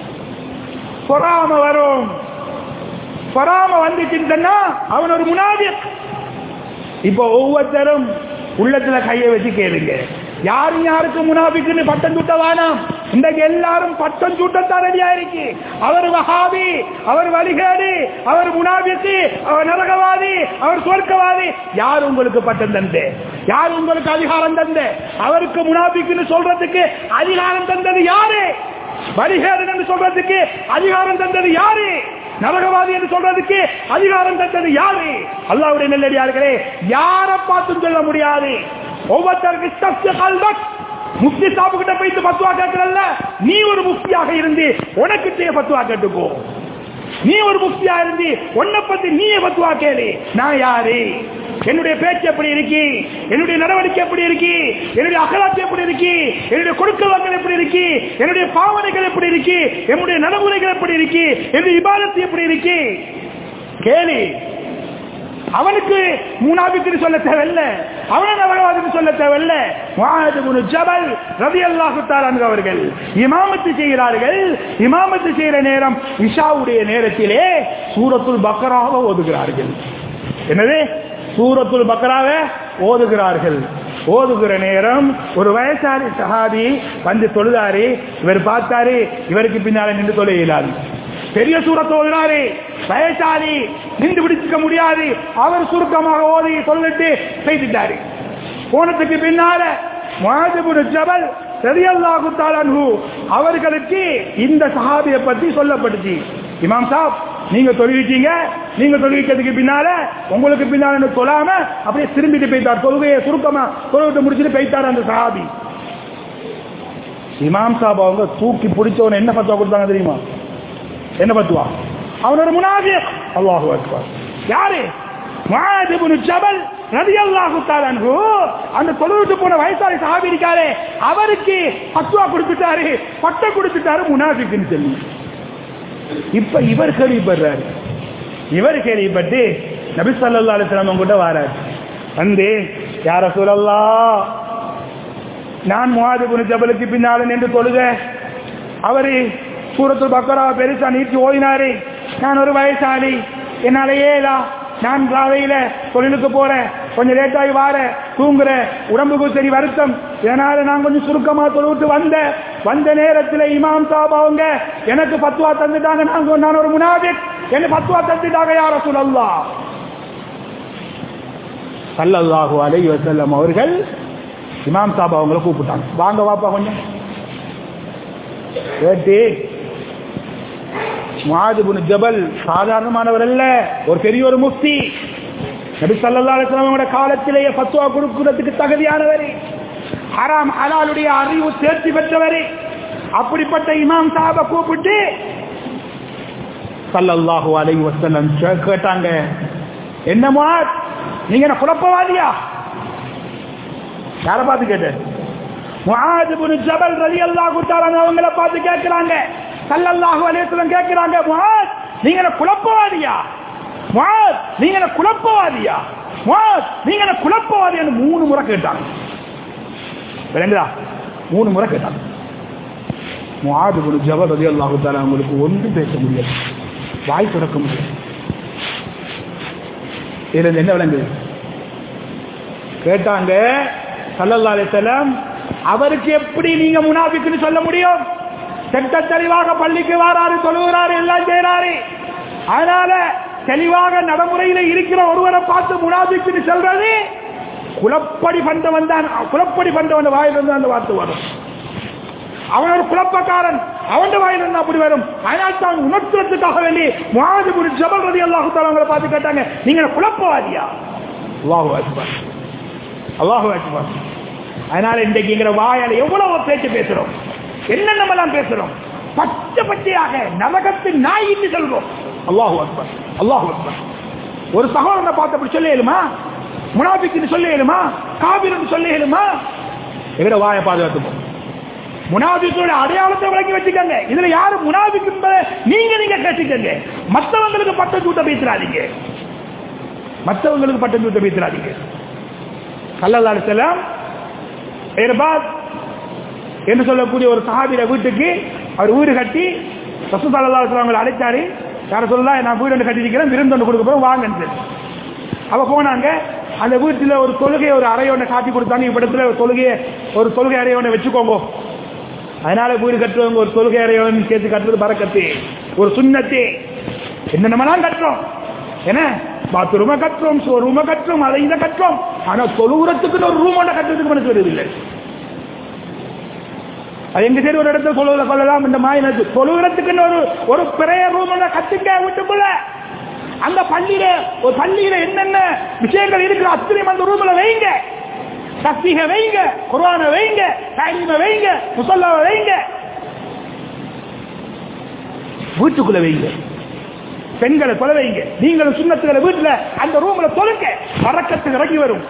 பொறாமை வந்துச்சுன்னா அவன் ஒரு முனாஃபிக். இப்போ ஒவ்வொருத்தரும் உள்ளத்துல கையை வச்சு கேளுங்க, யாருக்கு முனாஃபிக்னு பட்டம் சூட்ட வேணாம். இன்றைக்கு எல்லாரும் பட்டம் சூட்டத்தான் ரெடியா இருக்கு. அவர் வஹாபி, அவர் வழிகேடு, அவர் முனாஃபிக், அவர் நரகவாதி, அவர் சொர்க்கவாதி. யார் உங்களுக்கு பட்டம் தந்தே? யார் உங்களுக்கு அதிகாரம் தந்தே? அவருக்கு முனாஃபிக்னு சொல்றதுக்கு அதிகாரம் தந்தது யாரு? வழிகேடு என்று சொல்றதுக்கு அதிகாரம் தந்தது யாரு? நரகவாதி என்று சொல்றதுக்கு அதிகாரம் தந்தது யாரு? அல்லாஹ்வுடைய நெல்லடியார்களே, யாரை பார்த்து சொல்ல முடியாது. ஒவ்வொருத்தருக்கு முஃப்தி சாஹிப் கிட்ட போய் ஃபத்வா கேட்கறல்ல, நீ ஒரு முஃப்தியாக இருந்து உனக்கு பத்வா கேட்டுக்கோ. நீ ஒரு முஃப்தியா இருந்து உன்னை பத்தி நீயே ஃபத்வா கேளு. நான் யாரு, என்னுடைய பேச்சு எப்படி இருக்கு, என்னுடைய நடவடிக்கை எப்படி இருக்கு, என்னுடைய அகலாத்து எப்படி இருக்கு, என்னுடைய கொடுக்கல் எப்படி இருக்கு, என்னுடைய பாவனைகள் எப்படி இருக்கு, என்னுடைய நடைமுறைகள் எப்படி இருக்கு, என்னுடைய இபாதத்து எப்படி இருக்கு கேளு. அவனுக்கு முனாபிக்கு சொல்ல தேவையில்லை, அவனை நரகவாதிக்கு சொல்ல தேவையில்லை. முஆத் இப்னு ஜபல் ரலியல்லாஹு தஆலா அன்ஹு அவர்கள் இமாமத்து செய்கிறார்கள். இமாமத்து செய்கிற நேரம் இஷாவுடைய நேரத்திலே சூரத்துல் பக்ராவை ஓதுகிறார்கள். எனவே சூரத்துல் பக்ராவை ஓதுகிறார்கள். ஓதுகிற நேரம் ஒரு வயசாளி சஹாபி வந்து தொழுதாரு. இவர் பார்த்தாரு, இவருக்கு பின்னால நின்று தொழ இயலாது. பெரிய சூரத்தை ஓதுறாரு, வயசாளி நின்று பிடிக்க முடியாது. அவர் சுருக்கமாக ஓதி சொல்லிட்டு செய்துட்டாரு. போனதுக்கு பின்னால முஆத் இப்னு ஜபல் ரலியல்லாஹு தஆலா அன்ஹு அவர்களுக்கு இந்த சஹாபியை பத்தி சொல்லப்பட்டுச்சு. இமாம் சாப், நீங்க தொழுவிட்டீங்க, நீங்க தொழுவிக்கிறதுக்கு பின்னால உங்களுக்கு பின்னால சொல்லாம அப்படியே திரும்பிட்டு போயிட்டார். தொழுகையை சுருக்கமா தொழுவிட்டு முடிச்சுட்டு போயிட்டார் அந்த சஹாபி. இமாம் சாப் அவங்க தூக்கி பிடிச்சவன என்ன பத்துவா கொடுத்தாங்க தெரியுமா? என்ன பத்துவா? அவனோட முனாஃபிக். அல்லாஹு அக்பர். யாரு? முஆத் இப்னு ஜபல் ரலியல்லாஹு தஆலா அன்ஹு. அந்த தொழுவிட்டு போன வயசாளி சஹாபி இருக்காரே, அவருக்கு பத்துவா கொடுத்துட்டாரு, பட்டை கொடுத்துட்டாரு முனாஃபிக்னு சொல்லி. இப்ப இவர் கேள்விப்படுறாரு. இவர் கேள்விப்பட்டு நபி ஸல்லல்லாஹு அலைஹி வஸல்லம் கிட்ட வராரு. வந்து யா ரசூலல்லாஹ், நான் முஆத் இப்னு ஜபலுக்கு பின்னால நின்று தொழுக, அவரு சூரத்துல் பக்ரா பெருசா நீட்டி ஓதினாரு. நான் ஒரு வயசாளி, என்னாலேயே நான் ராவையில தொழிலுக்கு போறேன், கொஞ்சம் லேட்டாகி வார, தூங்குற, உடம்புக்கு சரி வருத்தம், இதனால நான் கொஞ்சம் சுருக்கமா தொழுவிட்டு வந்த நேரத்தில் இமாம் சாப் அவங்க எனக்கு பத்துவா தந்துட்டாங்க. நான் ஒரு முனாஃபிக், என்ன பத்துவா தந்துட்டாங்க யா ரசூலல்லாஹ். ஸல்லல்லாஹு அலைஹி வஸல்லம் அவர்கள் இமாம் சாப் அவங்களை கூப்பிட்டாங்க. வாங்க வாப்பா கொஞ்சம் கேட்டு. முஆத் இப்னு ஜபல் சாதாரணமானவர் அல்ல, ஒரு பெரிய ஒரு முஃப்தி. நபி ஸல்லல்லாஹு அலைஹி வஸல்லம் காலத்திலேயே ஃபத்வா கொடுக்கிறதுக்கு தகுதியானவர், ஹராம் ஹலாலுடைய அறிவு தேர்ச்சி பெற்றவர். அப்படிப்பட்ட இமாம் சாஹபை கூப்பிட்டு ஸல்லல்லாஹு அலைஹி வஸல்லம் கேட்டாங்க, என்ன முஆத், நீங்க என்ன குழப்பவாதியா? யாரை பார்த்து கேட்டார்? முஆத் இப்னு ஜபல் ரலியல்லாஹு தஆலா அவங்கள பார்த்து கேட்கிறாங்க. ஸல்லல்லாஹு அலைஹி வஸல்லம் கேட்கிறாங்க, முஆத் நீங்க என்ன குழப்பவாதியா? முஆத் நீங்க என்ன குழப்பவாதியா? முஆத் நீங்க என்ன குழப்பவாதியான்னு 3 முறை கேட்டாங்க. விளங்குதா? 3 முறை கேட்டாங்க. முஆத் இப்னு ஜபல் ரலியல்லாஹு தஆலா அவங்களுக்கு ஒன்றும் பேச முடியாது, வாய் திறக்க முடியாது. இதுல என்ன விளங்குது? கேட்டாங்க ஸல்லல்லாஹு அலைஹி வஸல்லம், அவருக்கு எப்படி நீங்க முனாஃபிக்னு சொல்ல முடியும்? செட்ட தெளிவாக பள்ளிக்கு வாராரு, தொழுகிறாரு, எல்லாம் செய்யறாரு. அதனால தெளிவாக நடைமுறையில இருக்கிற ஒருவரை பார்த்து முனாஃபிக்னு சொல்றது குலப்படி பண்டவன் தான். குலப்படி பண்டவன் வாயிலிருந்து அந்த வார்த்தை வரும். அவன் ஒரு குழப்பக்காரன், அவன் வாயிலிருந்து அப்படி வரும். அதனால் தான் உணர்த்துறதுக்காக வேண்டி முஆத் இப்னு ஜபல் ரலியல்லாஹு தஆலா அவங்களை பார்த்து கேட்டாங்க, நீங்க குழப்பவாதியா? அல்லாஹு அக்பர், அல்லாஹு அக்பர். அதனால இன்றைக்குங்கிற வாயால எவ்வளவு பேச்சு பேசுறோம், என்னென்னமெல்லாம் பேசுறோம், பச்சை பச்சையாக நரகத்தின் நாய் என்று சொல்வோம். அல்லாஹு அக்பர், அல்லாஹு அக்பர். ஒரு சகோதரனை பார்த்து அப்படி சொல்ல இயலுமா? முனாஃபிக்னு சொல்ல இயலுமா? காபிர்னு சொல்ல இயலுமா? எங்கட வாயை பாதுகாத்துப்போம். முனாஃபிக்கோட அடையாளத்தை விளக்கி வச்சுக்கங்க. இதுல யாரு முனாஃபிக் என்பதை நீங்க கேட்டுக்கங்க. மற்றவங்களுக்கு பட்டம் சூட்ட பேசுறாதீங்க, மற்றவங்களுக்கு பட்டம் சூட்ட பேசுறாதீங்க. ஸல்லல்லாஹு அலைஹி வஸல்லம் இர்பாத் என்று சொல்லக்கூடிய ஒரு சஹாபியோட வீட்டுக்கு அவர் வீடு கட்டி ரசூல் ஸல்லல்லாஹு அலைஹி வஸல்லம் அழைச்சாரு. யார சொல்லலாம், நான் வீடு கட்டி இருக்கிறேன், விருந்து ஒன்று கொடுக்க போறோம் வாங்கன்னு சொல்லி. அவ போனாங்க. அந்த வீட்டில் ஒரு தொழுகை, ஒரு அறையோட காட்டி கொடுத்தாங்க. இப்படத்துல ஒரு தொழுகை அறையோட வச்சுக்கோங்க. அதனால வீடு கட்டுறவங்க ஒரு தொழுகை அறையோட சேர்த்து கட்டுறது பரக்கத்து, ஒரு சுன்னத்து. என்னென்னலாம் கட்டுறோம், என்ன பாத்ரூமை கட்டுறோம், ரூமை கட்டுறோம், அதை இதை கட்டுறோம். ஆனா தொழுகிறதுக்குன்னு ஒரு ரூமோட கட்டுறதுக்கு மனசு வருவதில்லை. அது எங்க சரி ஒரு இடத்துல சொல்லலாம், இந்த மாதிரி தொழுகிறதுக்குன்னு ஒரு பிரேயர் ரூம் கத்துக்க வீட்டுக்குள்ள. அந்த பள்ளியில என்னென்ன விஷயங்கள் இருக்கிற அத்தனை அந்த ரூம்ல வைங்க. தஸ்பீஹ வைங்க, குர்ஆனை வைங்க, தஹ்லீமை வைங்க, முஸல்லாவை வைங்க, வீட்டுக்குள்ள வைங்க. பெண்களை தொலை வைங்க, நீங்களும் சுன்னத்துகளை வீட்டுல அந்த ரூம்ல தொழுங்க, பறக்கத்துக்கு இறங்கி வரும்.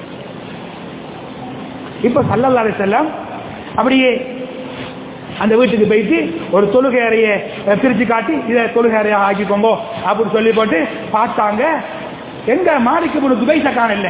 இப்ப ஸல்லல்லாஹு அலைஹி வஸல்லம் அப்படியே அந்த வீட்டுக்கு போயிட்டு ஒரு தொழுகை அறைய பிரிச்சு காட்டி இதை தொழுகை அறையா ஆக்கிக்கோங்க அப்படின்னு சொல்லி போட்டு பார்த்தாங்க. எங்க மாலிக் இப்னு துபைஸ காணல.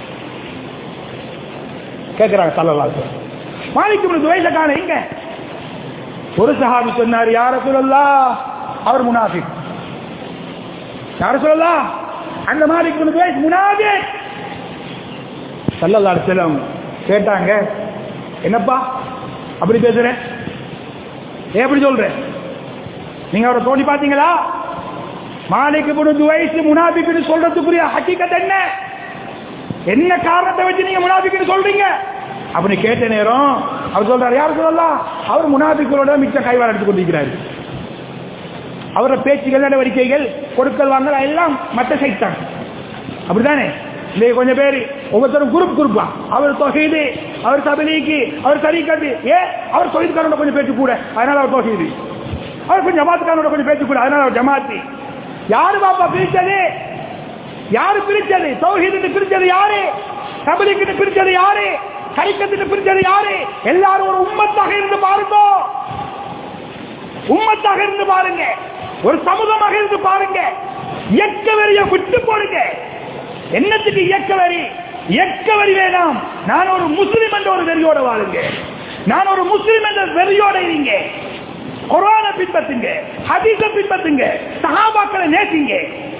கேக்குறாங்க ஸல்லல்லாஹு அலைஹி வஸல்லம், மாலிக் இப்னு துபைஸ காண எங்க? ஒரு சஹாபி சொன்னார், யா ரசூலல்லாஹ், அவர் முனாஃபிக். யா ரசூலல்லாஹ், அந்த மாலிக் இப்னு துபைஸ் முனாஃபிக். ஸல்லல்லாஹு அலைஹி வஸல்லம் கேட்டாங்க, என்னப்பா அப்படி பேசுற, எப்படி சொல்ற, நீங்க அவரை தோண்டி பாத்தீங்களா? மாலிக் இப்னு துவைஸ் முனாஃபிக்னு சொல்றதுக்குரிய ஹகீகத் என்ன, என்ன காரணத்தை வச்சு நீங்க முனாஃபிக்னு சொல்றீங்க அப்படி கேட்ட நேரம் அவர் சொல்றாரு, யார் சொல்லலாம், அவர் முனாஃபிக்களோட மிச்ச கைவாறு எடுத்துக் கொண்டிருக்கிறார். அவரோட பேச்சுகள் நடவடிக்கைகள் கொடுக்கல் வாங்கல் எல்லாம் மற்ற சைத்தான். அப்படித்தானே? இல்லையே கொஞ்சம் பேர் ஒவ்வொருத்தரும் குரூப்பா, அவர் தொகைது, அவர் தபலீக்கு, அவர் தரீக்கத்து, அவர் தொழிற்காரோட கொஞ்சம் பேச்சு கூட, அதனால அவர் தொகைது. அவர் கொஞ்சம் ஜமாத்துக்காரோட கொஞ்சம் பேச்சு கூட, அதனால அவர் ஜமாத்தி. யாரு பாப்பா பிரிச்சது? யாரு பிரிச்சது? தௌஹீதுன்னு பிரிச்சது யாரு? தபலீக்குன்னு பிரிச்சது யாரு? தரீக்கத்துன்னு பிரிச்சது யாரு? எல்லாரும் ஒரு உம்மத்தாக இருந்து பாருங்க, உம்மத்தாக இருந்து பாருங்க, ஒரு சமூகமாக இருந்து பாருங்க. இயக்க வரியை விட்டு போடுங்க. என்னத்துக்கு இயக்க வரி? இயக்க வரி வேணாம். நான் ஒரு முஸ்லிம் என்ற ஒரு வெறியோட வாழுங்க, நான் ஒரு முஸ்லிம் என்ற வெறியோட இருங்க. குர்ஆனை பின்பற்றுங்க, ஹதீஸை பின்பற்றுங்க, சஹாபாக்களை நேசிங்க.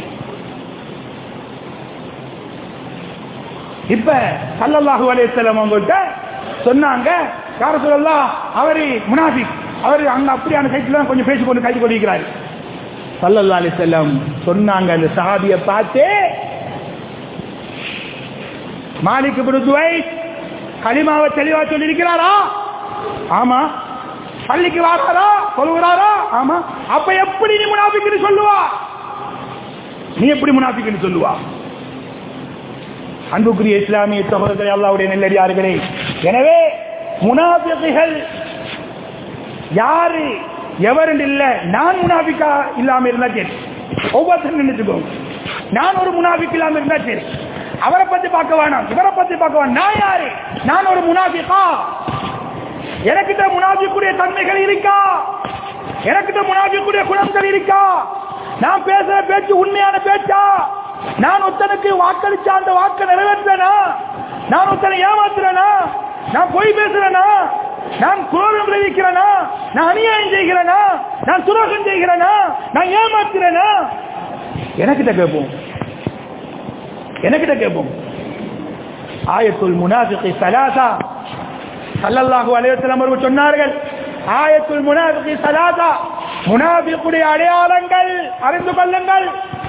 இப்ப ஸல்லல்லாஹு அலைஹி வஸல்லம் அவங்கள்ட்ட சொன்னாங்க, யா ரசூலல்லாஹ், அவரு முனாஃபிக், அவரு அங்க அப்படியான சைட்ல கொஞ்சம் பேசி கொண்டு கைது கொண்டிருக்கிறார். ஸல்லல்லாஹு அலைஹி வஸல்லம் சொன்னாங்க, அந்த சஹாபியை பார்த்து, மாலிக் இப்னு துவைஸ் கலிமாவை தெளிவா சொல்லி இருக்கிறாரா? ஆமா. பள்ளிக்கு வாராரா? சொல்லுகிறாரா? ஆமா. அப்ப எப்படி நீ முனாஃபிக்னு சொல்லுவா? நீ எப்படி முனாஃபிக்னு சொல்லுவா? அன்புக்குரிய இஸ்லாமிய சகோதரர்களே, அல்லாஹ்வுடைய நல்லடியார்களே, எனவே முனாஃபிக்குகள் யாரு எவரும் இல்ல. நான் முனாஃபிக்கா இல்லாம இருந்தா சரி, ஒவ்வொருத்தரும் நினைச்சுக்கோங்க. நான் ஒரு முனாஃபிக் இல்லாம இருந்தா சரி, அவரை பத்தி பார்க்க வேணாம், இவரை பத்தி பார்க்க வேணாம். நான் யாரு? நான் ஒரு முனாஃபிகா? எனக்கிட்ட முனாஃபிக்குடைய தன்மைகள் இருக்கா? எனக்கிட்ட முனாஃபிக்குடைய குணங்கள் இருக்கா? நான் பேசுற பேச்சு உண்மையான பேச்சா? நான் ஒருத்தனுக்கு வாக்களிச்ச அந்த வாக்கை நிறைவேற்றனா? நான் ஒருத்தனை ஏமாத்துறேனா? நான் பொய் பேசுறேனா? நான் குரோதம் விளைவிக்கிறேனா? நான் அநியாயம் செய்கிறேனா? நான் துரோகம் செய்கிறேனா? நான் ஏமாத்துறேனா? எனக்கிட்ட கேட்போம், எனக்கிட்ட கேட்போம். ஆயத்துல் முனாஃபிகி ஸலாஸா, ஸல்லல்லாஹு அலைஹி வஸல்லம் அவர்கள் சொன்னார்கள், ஆயத்துல் முனாஃபிகி ஸலாஸா, முனாஃபிக்குடைய அடையாளங்கள் அறிந்து கொள்ளுங்கள்.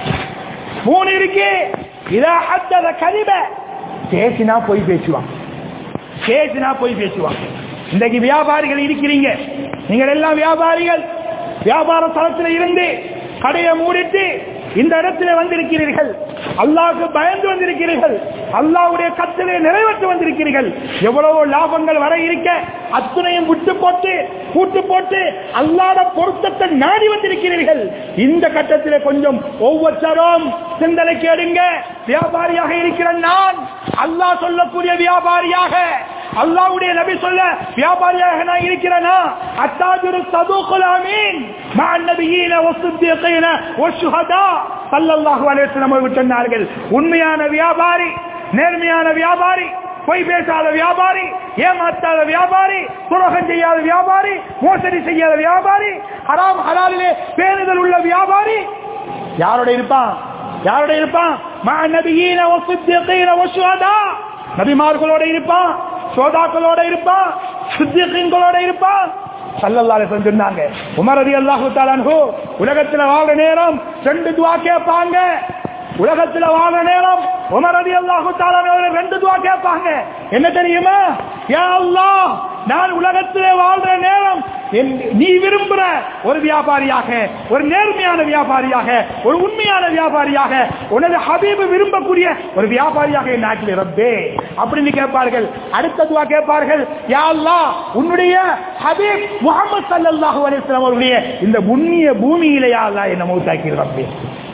3 இருக்கு. இதா ஹத்தத கதிப, பேசினா போய் பேசுவான், பேசினா போய் பேசுவான். இன்றைக்கு வியாபாரிகள் இருக்கிறீங்க, நீங்கள் எல்லாம் வியாபாரிகள். வியாபார தளத்தில் இருந்து கடையை மூடிட்டு இந்த இடத்திலே வந்திருக்கிறீர்கள், அல்லாஹ்வுக்கு பயந்து வந்திருக்கிறீர்கள், அல்லாஹ்வுடைய கட்டளை நிறைவேற்ற வந்திருக்கிறீர்கள். எவ்வளவோ லாபங்கள் வர இருக்க அத்தனையும் விட்டு போட்டு கூட்டு போட்டு அல்லாஹ்வுடைய பொருத்தத்தை நாடி வந்திருக்கிறீர்கள். இந்த கட்டத்திலே கொஞ்சம் ஒவ்வொருத்தரும் சிந்தனைக்கு எடுங்க. வியாபாரியாக இருக்கிற நான், அல்லாஹ் சொல்லக்கூடிய வியாபாரியாக, அல்லாஹ்வுடைய நபி சொல்ல வியாபாரியாக நான் இருக்கிறேனா? அத்தாஜிரு ஸதூகுல் அமீன் மஅன் நபியீன வஸ்ஸித்தீகீன வஷ்ஷுஹதா, ஸல்லல்லாஹு அலைஹி வஸல்லம் அவர்கள் சொன்னார்கள், உண்மையான வியாபாரி, நேர்மையான வியாபாரி, பொய் பேசாத வியாபாரி, ஏமாத்தாத வியாபாரி, துரோகம் செய்யாத வியாபாரி, மோசடி செய்யாத வியாபாரி, ஹராம் ஹலாலிலே பேணுதல் உள்ள வியாபாரி யாரோட இருப்பான்? யாரோட இருப்பான்? மஅன் நபியீன வஸ்ஸித்தீகீன வஷ்ஷுஹதா, நபிமார்களோட இருப்பான், சோதாக்களோட இருப்பான், சித்திகீன்களோட இருப்பான். ஸல்லல்லாஹு அலைஹி வஸல்லம் சொன்னாங்க, உமர் ரலியல்லாஹு தஆலா அன்ஹு உலகத்துல வாழ்ற நேரம் 2 துஆ கேட்பாங்க. உலகத்துல வாழ்ற நேரம் உமர் ரலியல்லாஹு தஆலா அன்ஹு 2 துஆ கேட்பாங்க. என்ன தெரியுமா? யா அல்லாஹ், நான் உலகத்திலே வாழ்ற நேரம் நீ விரும்புற ஒரு வியாபாரியாக, ஒரு நேர்மையான வியாபாரியாக, ஒரு உண்மையான வியாபாரியாக, உனது ஹபீப் விரும்பக்கூடிய ஒரு வியாபாரியாக என் நாட்டில் ரப்பே அப்படின்னு கேட்பார்கள். அடுத்த துஆ கேட்பார்கள், யா அல்லாஹ், உன்னுடைய ஹபீப் முஹம்மது ஸல்லல்லாஹு அலைஹி வஸல்லம் அவர்களுடைய இந்த புண்ணிய பூமியிலே யா அல்லாஹ் என்ன மௌத்தாக்கி ரப்பே.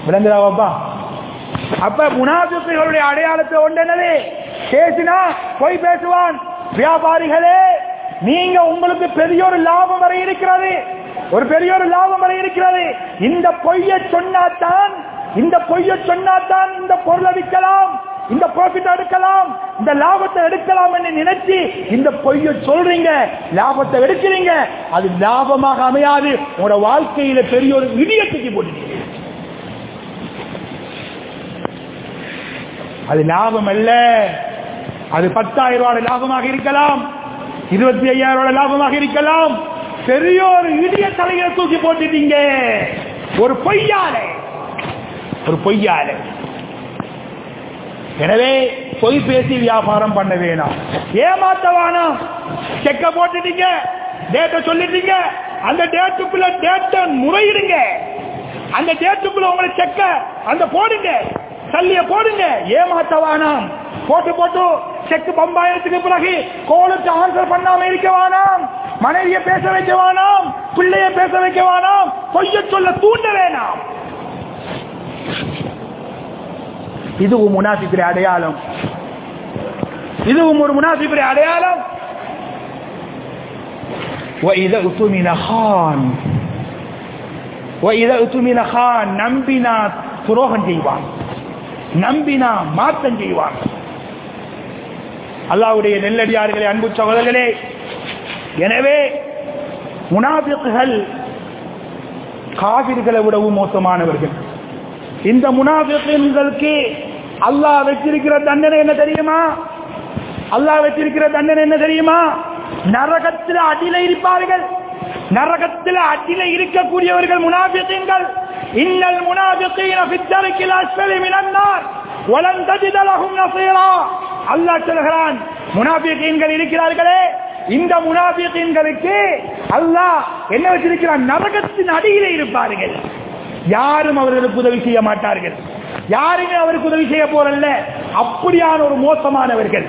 விளங்குதாவாப்பா? அப்ப முனாஃபிக்குகளுடைய அடையாளத்தை ஒன்றென்னது? பேசினா பொய் பேசுவான். வியாபாரிகளே, நீங்க உங்களுக்கு பெரிய ஒரு லாபம் வரை இருக்கிறது, ஒரு பெரிய ஒரு லாபம் வரை இருக்கிறது. இந்த பொய்யை சொன்னாதான் இந்த பொருளை விற்கலாம், இந்த ப்ராஃபிட் எடுக்கலாம், இந்த லாபத்தை எடுக்கலாம் என்று நினைச்சு இந்த பொய்யை சொல்றீங்க, லாபத்தை எடுக்கிறீங்க. அது லாபமாக அமையாது. உங்களோட வாழ்க்கையில பெரிய ஒரு இடியத்துக்கு போட்டீங்க. அது லாபம் அல்ல. அது 10,000 ரூபாய் லாபமாக இருக்கலாம், 25,000 ரூபாய் லாபமாக இருக்கலாம். பெரிய ஒரு இடிய தலையில தூக்கி போட்டுட்டீங்க ஒரு பொய்யாலே. எனவே பொய் பேசி வியாபாரம் பண்ண வேணாம், ஏமாத்த வேணாம். செக்க போட்டுட்டீங்க, டேட்டை சொல்லிட்டீங்க, அந்த டேட்டுக்குள்ள டேட்டை முறையிடுங்க, அந்த டேட்டுக்குள்ள உங்களை செக்க அந்த போடுங்க, சல்லிய போடுங்க. ஏமாத்த வேணாம். போட்டு செக் பம்பாயிரத்துக்கு பிறகு கோலுக்கு ஆன்சர் பண்ணாம இருக்க வேணாம், மனைவிய பேச வைக்க வேணாம், பிள்ளைய பேச வைக்க வேணாம், பொய்ய சொல்ல தூண்ட வேணாம். இதுவும் முனாஃபிக்குடைய அடையாளம், இதுவும் ஒரு முனாஃபிக்குடைய அடையாளம். وَإِذَا اؤْتُمِنَ خَانَ நம்பினா துரோகம் செய்வான், நம்பினா மாற்றம் செய்வான். அல்லாஹ்வுடைய நெல்லடியார்களே, அன்பு சகோதரர்களே, எனவே முனாஃபிக்குகள் காபிர்களை விடவும் மோசமானவர்கள். இந்த முனாஃபிக்குகளுக்கு அல்லாஹ் வச்சிருக்கிற தண்டனை என்ன தெரியுமா? அல்லாஹ் வச்சிருக்கிற தண்டனை என்ன தெரியுமா? நரகத்தில் அடியில இருப்பார்கள். நரகத்தில் அடியில இருக்கக்கூடியவர்கள் முனாஃபிக்குகள். இன்னல் முனாஃபிகீன ஃபித்தரிக்கில் அஸ்ஃபலி மினன் நார் வலன் தஜித லஹும் நஸீரா. அல்லாஹ் சொல்கிறான், முனாஃபிகீன்கள் இருக்கிறார்களே, இந்த முனாஃபிகீன்களுக்கு அல்லாஹ் என்ன வச்சிருக்கிறான்? நரகத்தின் அடியிலே இருப்பார்கள். யாரும் அவர்களுக்கு உதவி செய்ய மாட்டார்கள், யாருமே அவருக்கு உதவி செய்ய போறல்ல. அப்படியான ஒரு மோசமானவர்கள்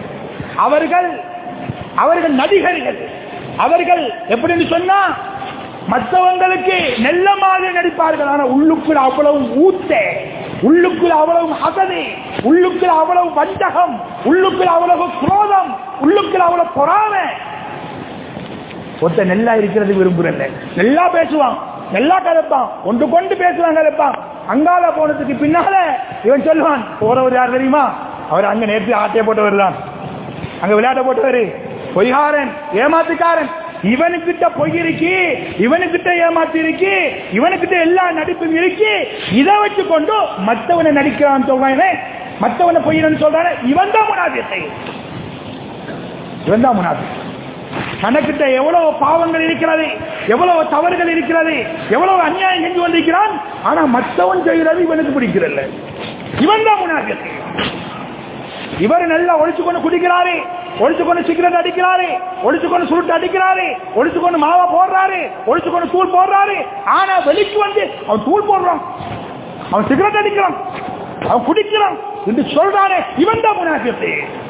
அவர்கள் நடிகர்கள். அவர்கள் எப்படின்னு சொன்னா, மற்றவங்களுக்கு நல்ல மாதிரி நடிப்பார்கள், ஆனா உள்ளுக்குள் அவ்வளவு ஊத்த, உள்ளுக்குள் அவ்வளவு ஹசதி, உள்ளுக்குள் அவ்வளவு வஞ்சகம், உள்ளுக்குள் அவ்வளவு குரோதம், உள்ளுக்குள் அவ்வளவு பொறாமை. ஒருத்த நல்லா இருக்கிறது விரும்புறல்ல, நல்லா பேசுவான், நல்லா கலப்பான், ஒன்று கொண்டு பேசுவான், கலப்பான். அங்கால போனதுக்கு பின்னால இவன் சொல்லுவான், போறவர் யார் தெரியுமா? அவர் அங்க நேற்று ஆட்டையை போட்டவர் தான், அங்க விளையாட்ட போட்டவர், பொய்காரன், ஏமாத்துக்காரன். இவனுக்கிட்ட பொய் இருக்கு, இவனுக்கிட்ட ஏமாத்தி இருக்கு, இவனுக்கிட்ட எல்லா நடிப்பும் இருக்கு. இதை வச்சு கொண்டு மற்றவனை நடிக்கிறான் சொல்றானே, மற்றவனை பொய்யன்னு சொல்றானே, இவன் தான் முனாஃபிக். இவன் தான் முனாஃபிக். தனக்கிட்ட எவ்வளவு பாவங்கள் இருக்கிறது, எவ்வளவு தவறுகள் இருக்கிறது, எவ்வளவு அநியாயம் செஞ்சு வந்திருக்கிறான், ஆனா மற்றவன் செய்கிறது இவனுக்கு பிடிக்கிறல்ல. இவன் தான் முனாஃபிக். இவர் நல்லா ஒழிச்சு கொண்டு குடிக்கிறாரு, ஒழிச்சு கொண்டு சிகரெட் அடிக்கிறாரு, ஒழிச்சு கொண்டு சுருட்டு அடிக்கிறாரு, ஒழிச்சு கொண்டு மாவா போடுறாரு, ஒழிச்சு கொண்டு தூள் போடுறாரு. ஆனா வெளிக்கு வந்து அவன் தூள் போடுறான், அவன் சிகரெட் அடிக்கிறான், அவன் குடிக்கிறான் என்று சொல்றானே, இவன் தான் முனாஃபிக்.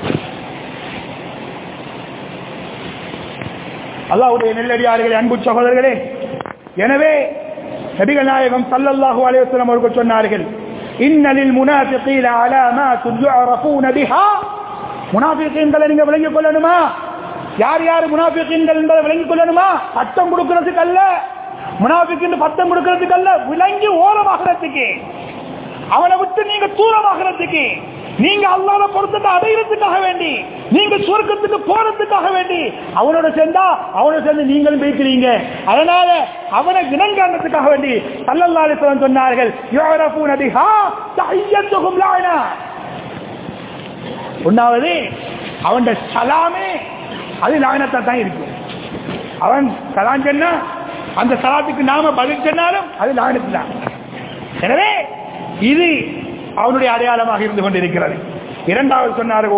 அல்லாஹ்வுடைய நெல்லடியார்களே, அன்பு சகோதரர்களே, எனவே நபிகள் நாயகம் ஸல்லல்லாஹு அலைஹி வஸல்லம் அவர்கள் சொன்னார்கள், இன்னலில் முனாஃபிகீன அலாமாத்துன் யுஅரஃபூன பிஹா. முனாஃபிகீன்களை நீங்க விளங்கிக் கொள்ளணுமா? யார் யார் முனாஃபிகீன்கள் என்பதை விளங்கிக் கொள்ளணுமா? பட்டம் கொடுக்கிறதுக்கு அல்ல, முனாஃபிக் பட்டம் கொடுக்கிறதுக்கு அல்ல, விளங்கி ஓரமாகிறதுக்கு, அவனை விட்டு நீங்க தூரமாகிறதுக்கு, நீங்க அல்லாஹ்வை பொருத்தத்தை அடையிறதுக்காக வேண்டி, நீங்க சுவர்க்கத்துக்கு போறதுக்காக வேண்டி அவனோட சேர்ந்து நீங்களும் பேசுறீங்க. அதனால அவனை இனங்காண்றதுக்காக வேண்டி ஸல்லல்லாஹு அலைஹி வஸல்லம் சொன்னார்கள், யுஅரஃபூன பிஹா தஹிய்யத்துஹும் லஅனா. ஒன்றாவது அவன் சலாமே அது லானத்தா தான் இருக்கும். அவன் சலாம் சொன்னா அந்த சலாத்துக்கு நாம பதில் சொன்னாலும் அது லானத்து தான். எனவே இது அவனுடைய அடையாளமாக இருந்து கொண்டிருக்கிறது. இரண்டாவது சொன்னார்கள்,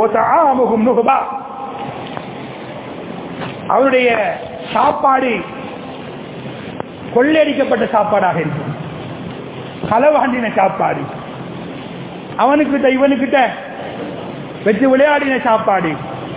அவனுடைய சாப்பாடு கொள்ளையடிக்கப்பட்ட சாப்பாடாக இருக்கும், களவாண்டின சாப்பாடு, அவனுக்கிட்ட இவனுக்கிட்ட வச்சு விளையாடின சாப்பாடு.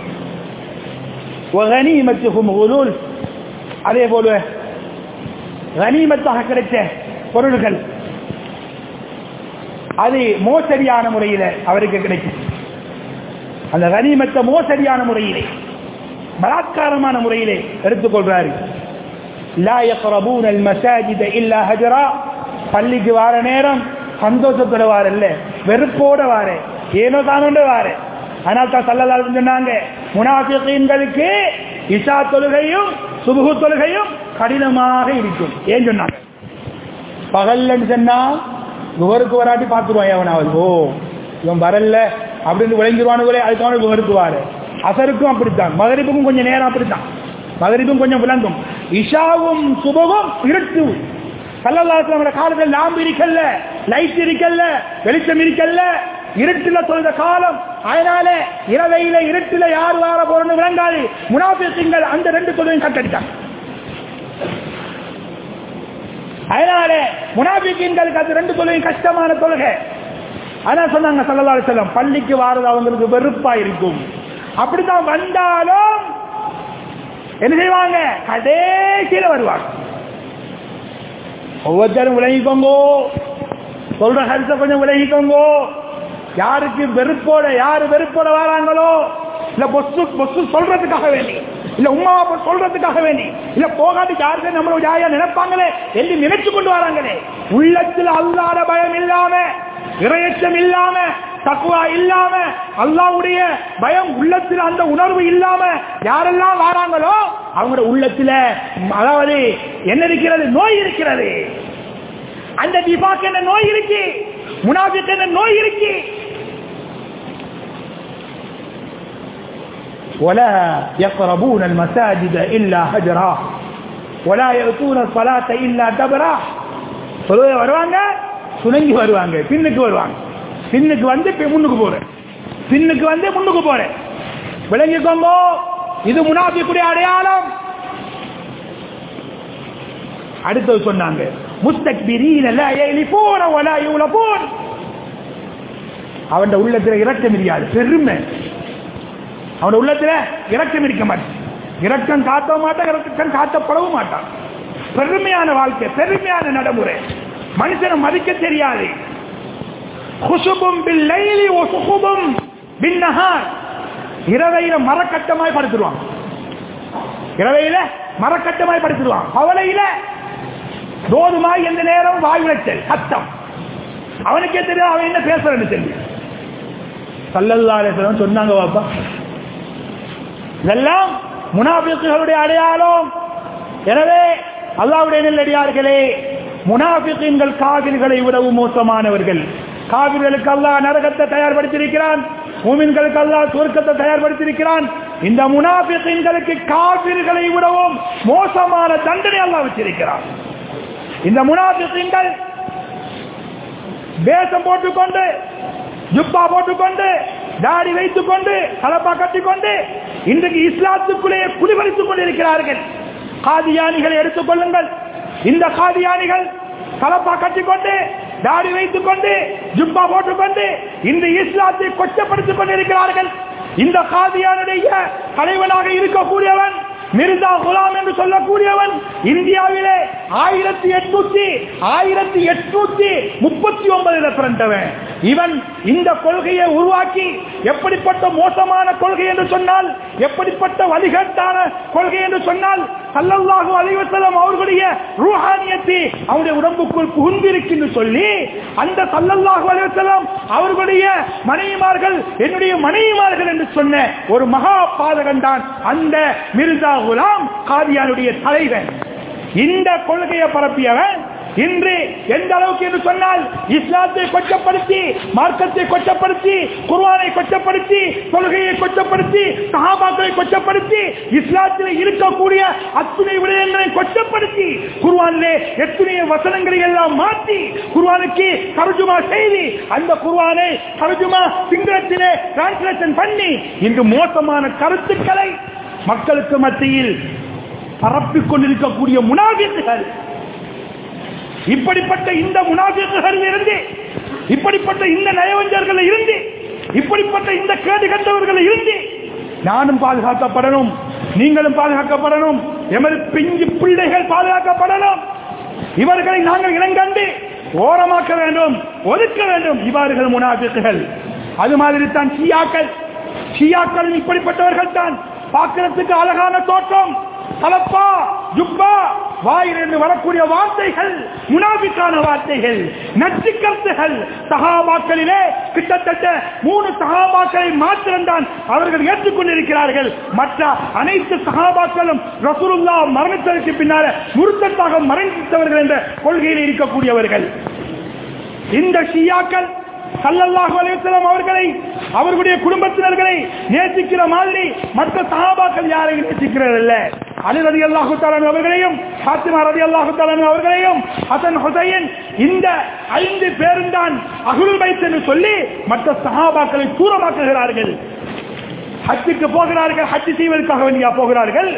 அதே போல கனிமத்தாக கிடைச்ச பொருள்கள், அது மோசடியான முறையில் அவருக்கு கிடைக்கும். அந்த கனிமத்தை மோசடியான முறையிலே பலாத்காரமான முறையிலே எடுத்துக்கொள்றாரு. லா யக்ரபூனல் மஸாஜித இல்லா ஹஜரா. பள்ளிக்கு வார நேரம் சந்தோஷத்தோட வாரல்ல, வெறுப்போட வார, ஏனோ தானோட வார. ஆனால் தான் ஸல்லல்லாஹு அலைஹி வஸல்லம் சொன்னாங்க, முனாஃபிகீன்களுக்கு இஷா தொழுகையும் சுபஹு தொழுகையும் கடினமாக இருக்கும். ஏன் சொன்னாங்க? பகல்லன்னு சொன்னா குவருக்கு வராட்டி பார்த்துருவான் எவனாவது, ஓ இவன் வரல அப்படின்னு விளங்கிடுவானுங்களே, அதுக்கான குவருக்கு வாரு. அசருக்கும் அப்படித்தான், மகரிப்புக்கும் கொஞ்சம் நேரம் அப்படித்தான், மகரிப்பும் கொஞ்சம் விளங்கும். இஷாவும் சுபகும் இருட்டு. ஸல்லல்லாஹு அலைஹி வஸல்லம் காலத்தில் லாம்பு இருக்கல்ல, லைட் இருக்கல்ல, வெளிச்சம் இருக்கல்ல, இருட்டுல தொழுத காலம். அதனால இரவையில இருட்டுல யார் வார போறன்னு விளங்காது. முனாஃபிகீன்கள் அந்த ரெண்டு தொழுகையும் கட்டடித்தாங்க. அதனால முனாஃபிகீன்களுக்கு அது ரெண்டு தொழுகையும் கஷ்டமான தொழுகை. அதான் சொன்னாங்க ஸல்லல்லாஹு அலைஹி வஸல்லம், பள்ளிக்கு வாரது அவங்களுக்கு வெறுப்பா இருக்கும். அப்படித்தான் வந்தாலும் என்ன செய்வாங்க? கடைசியில வருவாங்க. ஒவ்வொருத்தரும் விலகிக்கோங்கோ, சொல்ற ஹரிச கொஞ்சம் விலகிக்கோங்கோ. யாருக்கு வெறுப்போட, யாரு வெறுப்போட வராங்களோ, இல்ல பொசு சொல்றதுக்காக வேண்டி, இல்ல உமாவை சொல்றதுக்காக வேண்டி, இல்ல போகாது யாருக்கு நம்மளோட ஜாயா நினைப்பாங்களே என்று நினைச்சு கொண்டு வராங்களே, உள்ளத்தில் அல்லாஹ்வுடைய பயம் இல்லாம, இறையச்சம் இல்லாம, தக்வா இல்லாம, அல்லாஹ்வுடைய பயம் உள்ளத்தில் அந்த உணர்வு இல்லாம யாரெல்லாம் வராங்களோ அவங்களோட உள்ளத்துல அதாவது என்ன இருக்கிறது? நோய் இருக்கிறது. அந்த நிஃபாக் என்ற நோய் இருக்கு, முனாஃபிக் என்ற நோய் இருக்கு. ولا يقربون المساجد الا هجرا ولا يؤتون الصلاه الا دبرا. சொல்லுங்க, வருவாங்க சுணங்கி வருவாங்க, பின்னுக்கு வருவாங்க, பின்னுக்கு வந்து முன்னுக்கு போறேன், பின்னுக்கு வந்து முன்னுக்கு போறேன். விளங்கிக்கோங்க, இது முனாஃபிக்குடைய அடையாளம். அடுத்து சொன்னாங்க, முஸ்தக்பிரீன லா யலிஃபூன வலா யுலஃபூன். அவன் உள்ளத்தில் இரக்கம் இருக்காது, பெருமை. அவன் உள்ளத்தில் இரக்கம் இருக்க மாட்டான், இரக்கம் காட்ட மாட்டான், இரக்கம் காட்டப்படவும் மாட்டான். பெருமையான வாழ்க்கை, பெருமையான நடைமுறை, மனுஷனை மதிக்க தெரியாது. குசுபும் பில்லைலி வசுகுபும் பின்னஹார். இரவையில மரக்கட்டமாய் படுத்துருவான், இரவையில மரக்கட்டமாய் படுத்துருவான். அவளையில தோதுமாய் எந்த நேரம் வாய் விளைச்சல் சத்தம். அவனுக்கே தெரியும் அவன் என்ன பேசுறன்னு சொல்லி. ஸல்லல்லாஹு அலைஹி வஸல்லம் சொன்னாங்க, பாப்பா இதெல்லாம் முனாஃபிக்குகளுடைய அடையாளம். எனவே அல்லாஹ்வுடைய நல்லடியார்களே, முனாஃபிகீன்கள் காபிர்களை விடவும் மோசமானவர்கள். காபிர்களுக்கு அல்லாஹ் நரகத்தை தயார்படுத்தியிருக்கிறான், மூமின்களுக்கு அல்லாஹ் சொர்க்கத்தை தயார்படுத்தியிருக்கிறான். இந்த முனாஃபிகீன்களுக்கு காபிர்களை விடவும் மோசமான தண்டனை அல்லாஹ் வச்சிருக்கிறான். இந்த முனாஃபிகீன்கள் வேஷம் போட்டுக்கொண்டு, ஜுப்பா போட்டுக்கொண்டு, தாடி வைத்துக் கொண்டு, தலப்பா கட்டிக்கொண்டு இன்றைக்கு இஸ்லாத்துக்குள்ளே குடிபறித்துக் கொண்டிருக்கிறார்கள். காதியானிகளை எடுத்துக் கொள்ளுங்கள். இந்த காதியானிகள் தலப்பா கட்டிக்கொண்டு, தாடி வைத்துக் கொண்டு, ஜுப்பா போட்டுக்கொண்டு இந்த இஸ்லாத்தை கொச்சப்படுத்திக் கொண்டிருக்கிறார்கள். இந்த காதியானுடைய தலைவனாக இருக்கக்கூடியவன் மிர்சா குலாம் என்று சொல்லக்கூடியவன் இந்தியாவிலே 1839 பிறந்தவன். இவன் இந்த கொள்கையை உருவாக்கி, எப்படிப்பட்ட மோசமான கொள்கை என்று சொன்னால், எப்படிப்பட்ட வழிகட்டான கொள்கை என்று சொன்னால், ஸல்லல்லாஹு அலைஹி வஸல்லம் அவர்களுடைய ரூஹானியத்தை அவருடைய உடம்புக்குள் புகுந்திருக்கின்ற சொல்லி, அந்த ஸல்லல்லாஹு அலைஹி வஸல்லம் அவர்களுடைய மனைவிமார்கள் என்னுடைய மனைவிமார்கள் என்று சொன்ன ஒரு மகா பாதகன் தான் அந்த மிர்சா குலாம் காதியானுடைய தலைவன். இந்த கொள்கையை பரப்பியவன் இன்று எந்த அளவுக்கு என்று சொன்னால், இஸ்லாத்தை கொச்சப்படுத்தி, மார்க்கத்தை கொச்சப்படுத்தி, குர்ஆனை கொச்சப்படுத்தி, தொழுகையை கொச்சப்படுத்தி, சஹாபாக்களை கொச்சப்படுத்தி, இஸ்லாத்தில் இருக்கக்கூடிய அத்துணை விடயங்களை கொச்சப்படுத்தி, குர்ஆனிலே எத்தனை வசனங்களை எல்லாம் மாற்றி குர்ஆனுக்கு தர்ஜுமா செய்து, அந்த குர்ஆனை தர்ஜுமா சிங்களத்திலே டிரான்ஸ்லேஷன் பண்ணி இன்று மோசமான கருத்துக்களை மக்களுக்கு மத்தியில் பரப்பிக் கொண்டிருக்கக்கூடிய முனாஃபிக்குகள். இப்படிப்பட்ட இந்த முனாஃபிக்குகள் இருந்து, இப்படிப்பட்ட இந்த நயவஞ்சர்கள் இருந்து, இப்படிப்பட்ட இந்த கேடு கண்டவர்கள் இருந்து நானும் பாதுகாக்கப்படணும், நீங்களும் பாதுகாக்கப்படணும், எமது பிஞ்சு பிள்ளைகள் பாதுகாக்கப்படணும். இவர்களை நாங்கள் இனங்கண்டு ஓரமாக்க வேண்டும், ஒதுக்க வேண்டும். இவ்வாறுகள் முனாஃபிக்குகள். அது மாதிரி தான் ஷியாக்கள் இப்படிப்பட்டவர்கள் தான். பார்க்கிறதுக்கு அழகான தோற்றம், தலப்பா ஜுப்பா, வாயிலிருந்து வரக்கூடிய வார்த்தைகள் முனாஃபிக்கான வார்த்தைகள், நச்சு கருத்துகள். சஹாபாக்களிலே கிட்டத்தட்ட 3 சஹாபாக்களை மாத்திரம்தான் அவர்கள் ஏற்றுக்கொண்டிருக்கிறார்கள். மற்ற அனைத்து சஹாபாக்களும் ரசூலுல்லாஹ் மரணத்திற்கு பின்னால் முர்த்தத்தாக மரணித்தவர்கள் என்ற கொள்கையில் இருக்கக்கூடியவர்கள். இந்த ஷியாக்கள் ஸல்லல்லாஹு அலைஹி வஸல்லம் அவர்களை, அவர்களுடைய குடும்பத்தினர்களை நேசிக்கிற மாதிரி மற்ற சஹாபாக்கள் யாரையும் நேசிக்கிறதில்ல. அலி ரலியல்லாஹு தஆலா அவர்களையும், ஃபாத்திமா ரலியல்லாஹு தஆலா அவர்களையும், ஹசன் ஹுசைன், இந்த 5 பேரும் தான் அஹ்லுல் பைத் என்று சொல்லி மற்ற சஹாபாக்களை தூரமாக்குகிறார்கள். ஹஜ்ஜுக்கு போகிறார்கள், ஹஜ் செய்வதற்காக வேண்டியா போகிறார்கள்.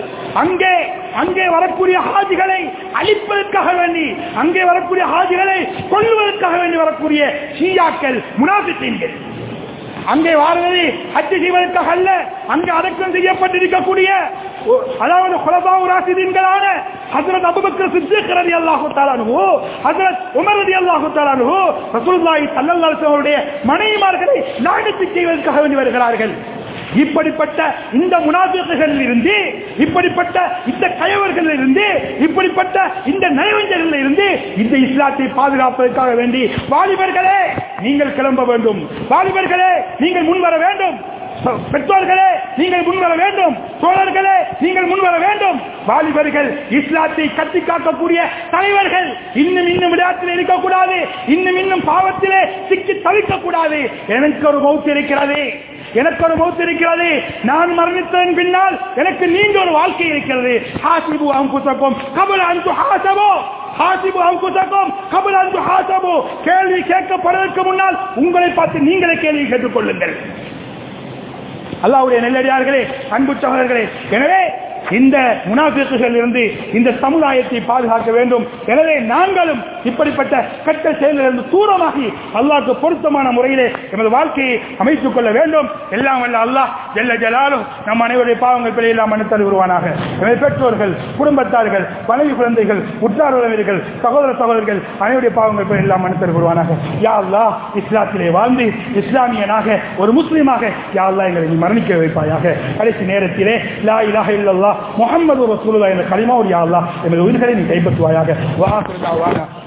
அங்கே வரக்கூடிய ஹாஜிகளை அழிப்பதற்காக வேண்டி, அங்கே வரக்கூடிய ஹாஜிகளை கொல்லுவதற்காக வேண்டி வரக்கூடிய ஷியாக்கள் முனாஃபிகீன்கள். அங்கே வாழ்வது ஹஜ் செய்வதற்காக அல்ல, அங்கே அடக்கம் செய்யப்பட்டிருக்கக்கூடிய அதாவது குலஃபாஉ ராஷிதீன்களான ஹஜ்ரத் அபூபக்கர் சித்திக் ரலியல்லாஹு தஆலா அன்ஹு, ஹஜ்ரத் உமர் ரலியல்லாஹு தஆலா அன்ஹு ரசூலுல்லாஹி ஸல்லல்லாஹு அலைஹி வஸல்லம் மனைவிமார்களை லானத் செய்வதற்காக வேண்டி வருகிறார்கள். இப்படிப்பட்ட இந்த முனாஃபிக்குகளில் இருந்து, இப்படிப்பட்ட இந்த கயவர்களில் இருந்து, இப்படிப்பட்ட இந்த நயவஞ்சர்களில் இருந்து இந்த இஸ்லாத்தை பாதுகாப்பதற்காக வேண்டி வாலிபர்களே நீங்கள் கிளம்ப வேண்டும், வாலிபர்களே நீங்கள் முன்வர வேண்டும், பெற்றோர்களே நீங்கள் முன்வர வேண்டும், தோழர்களே நீங்கள் முன்வர வேண்டும். வாலிபர்கள் இஸ்லாத்தை கட்டி காக்கக்கூடிய தலைவர்கள் இன்னும் விடயத்தில் இருக்கக்கூடாது, இன்னும் பாவத்திலே சிக்கி தவிக்கக்கூடாது. எனக்கு ஒரு மௌத் இருக்கிறது, எனக்கு ஒரு மௌத் இருக்கிறது, நான் மரணித்ததன் பின்னால் எனக்கு நீண்ட ஒரு வாழ்க்கை இருக்கிறது. ஹாசிபு அன்ஃபுஸக்கும் கப்ல அன் துஹாஸபு, ஹாசிபு அன்ஃபுஸக்கும் கப்ல அன் துஹாஸபு. கேள்வி கேட்கப்படுவதற்கு முன்னால் உங்களை பார்த்து நீங்களே கேள்வி கேட்டுக் கொள்ளுங்கள். அல்லாஹ்வுடைய நல்லடியார்களே, அன்பு சகோதரர்களே, எனவே இந்த முனாஃபிக்குகளில் இருந்து இந்த சமுதாயத்தை பாதுகாக்க வேண்டும். எனவே நாங்களும் இப்படிப்பட்ட கெட்ட செயலிலிருந்து தூரமாகி அல்லாஹ்வுக்கு பொருத்தமான முறையிலே எமது வாழ்க்கையை அமைத்துக் கொள்ள வேண்டும். எல்லாம் வல்ல அல்லாஹ் ஜல்ல ஜலாலுஹு நம் அனைவருடைய பாவங்கள் பிழை எல்லாம் மன்னித்தல் வருவானாக. எமது பெற்றோர்கள், குடும்பத்தார்கள், மனைவி குழந்தைகள், உற்றார் உறவினர்கள், சகோதர சகோதரர்கள் அனைவருடைய பாவங்கள் பிழை எல்லாம் மன்னித்தல் வருவானாக. யா அல்லாஹ் இஸ்லாத்திலே வாழ்ந்து இஸ்லாமியனாக ஒரு முஸ்லீமாக யா அல்லாஹ் எங்களை மரணிக்க வைப்பாயாக. கடைசி நேரத்திலே லா இலாஹ இல்லல்லாஹ் முஹம்மது ரசூலுல்லாஹ் என்ற கலிமாவோடு யா அல்லாஹ் எமது உயிர்களை நீ கைப்பற்றுவாயாக. வஆஹிரு தஅவானா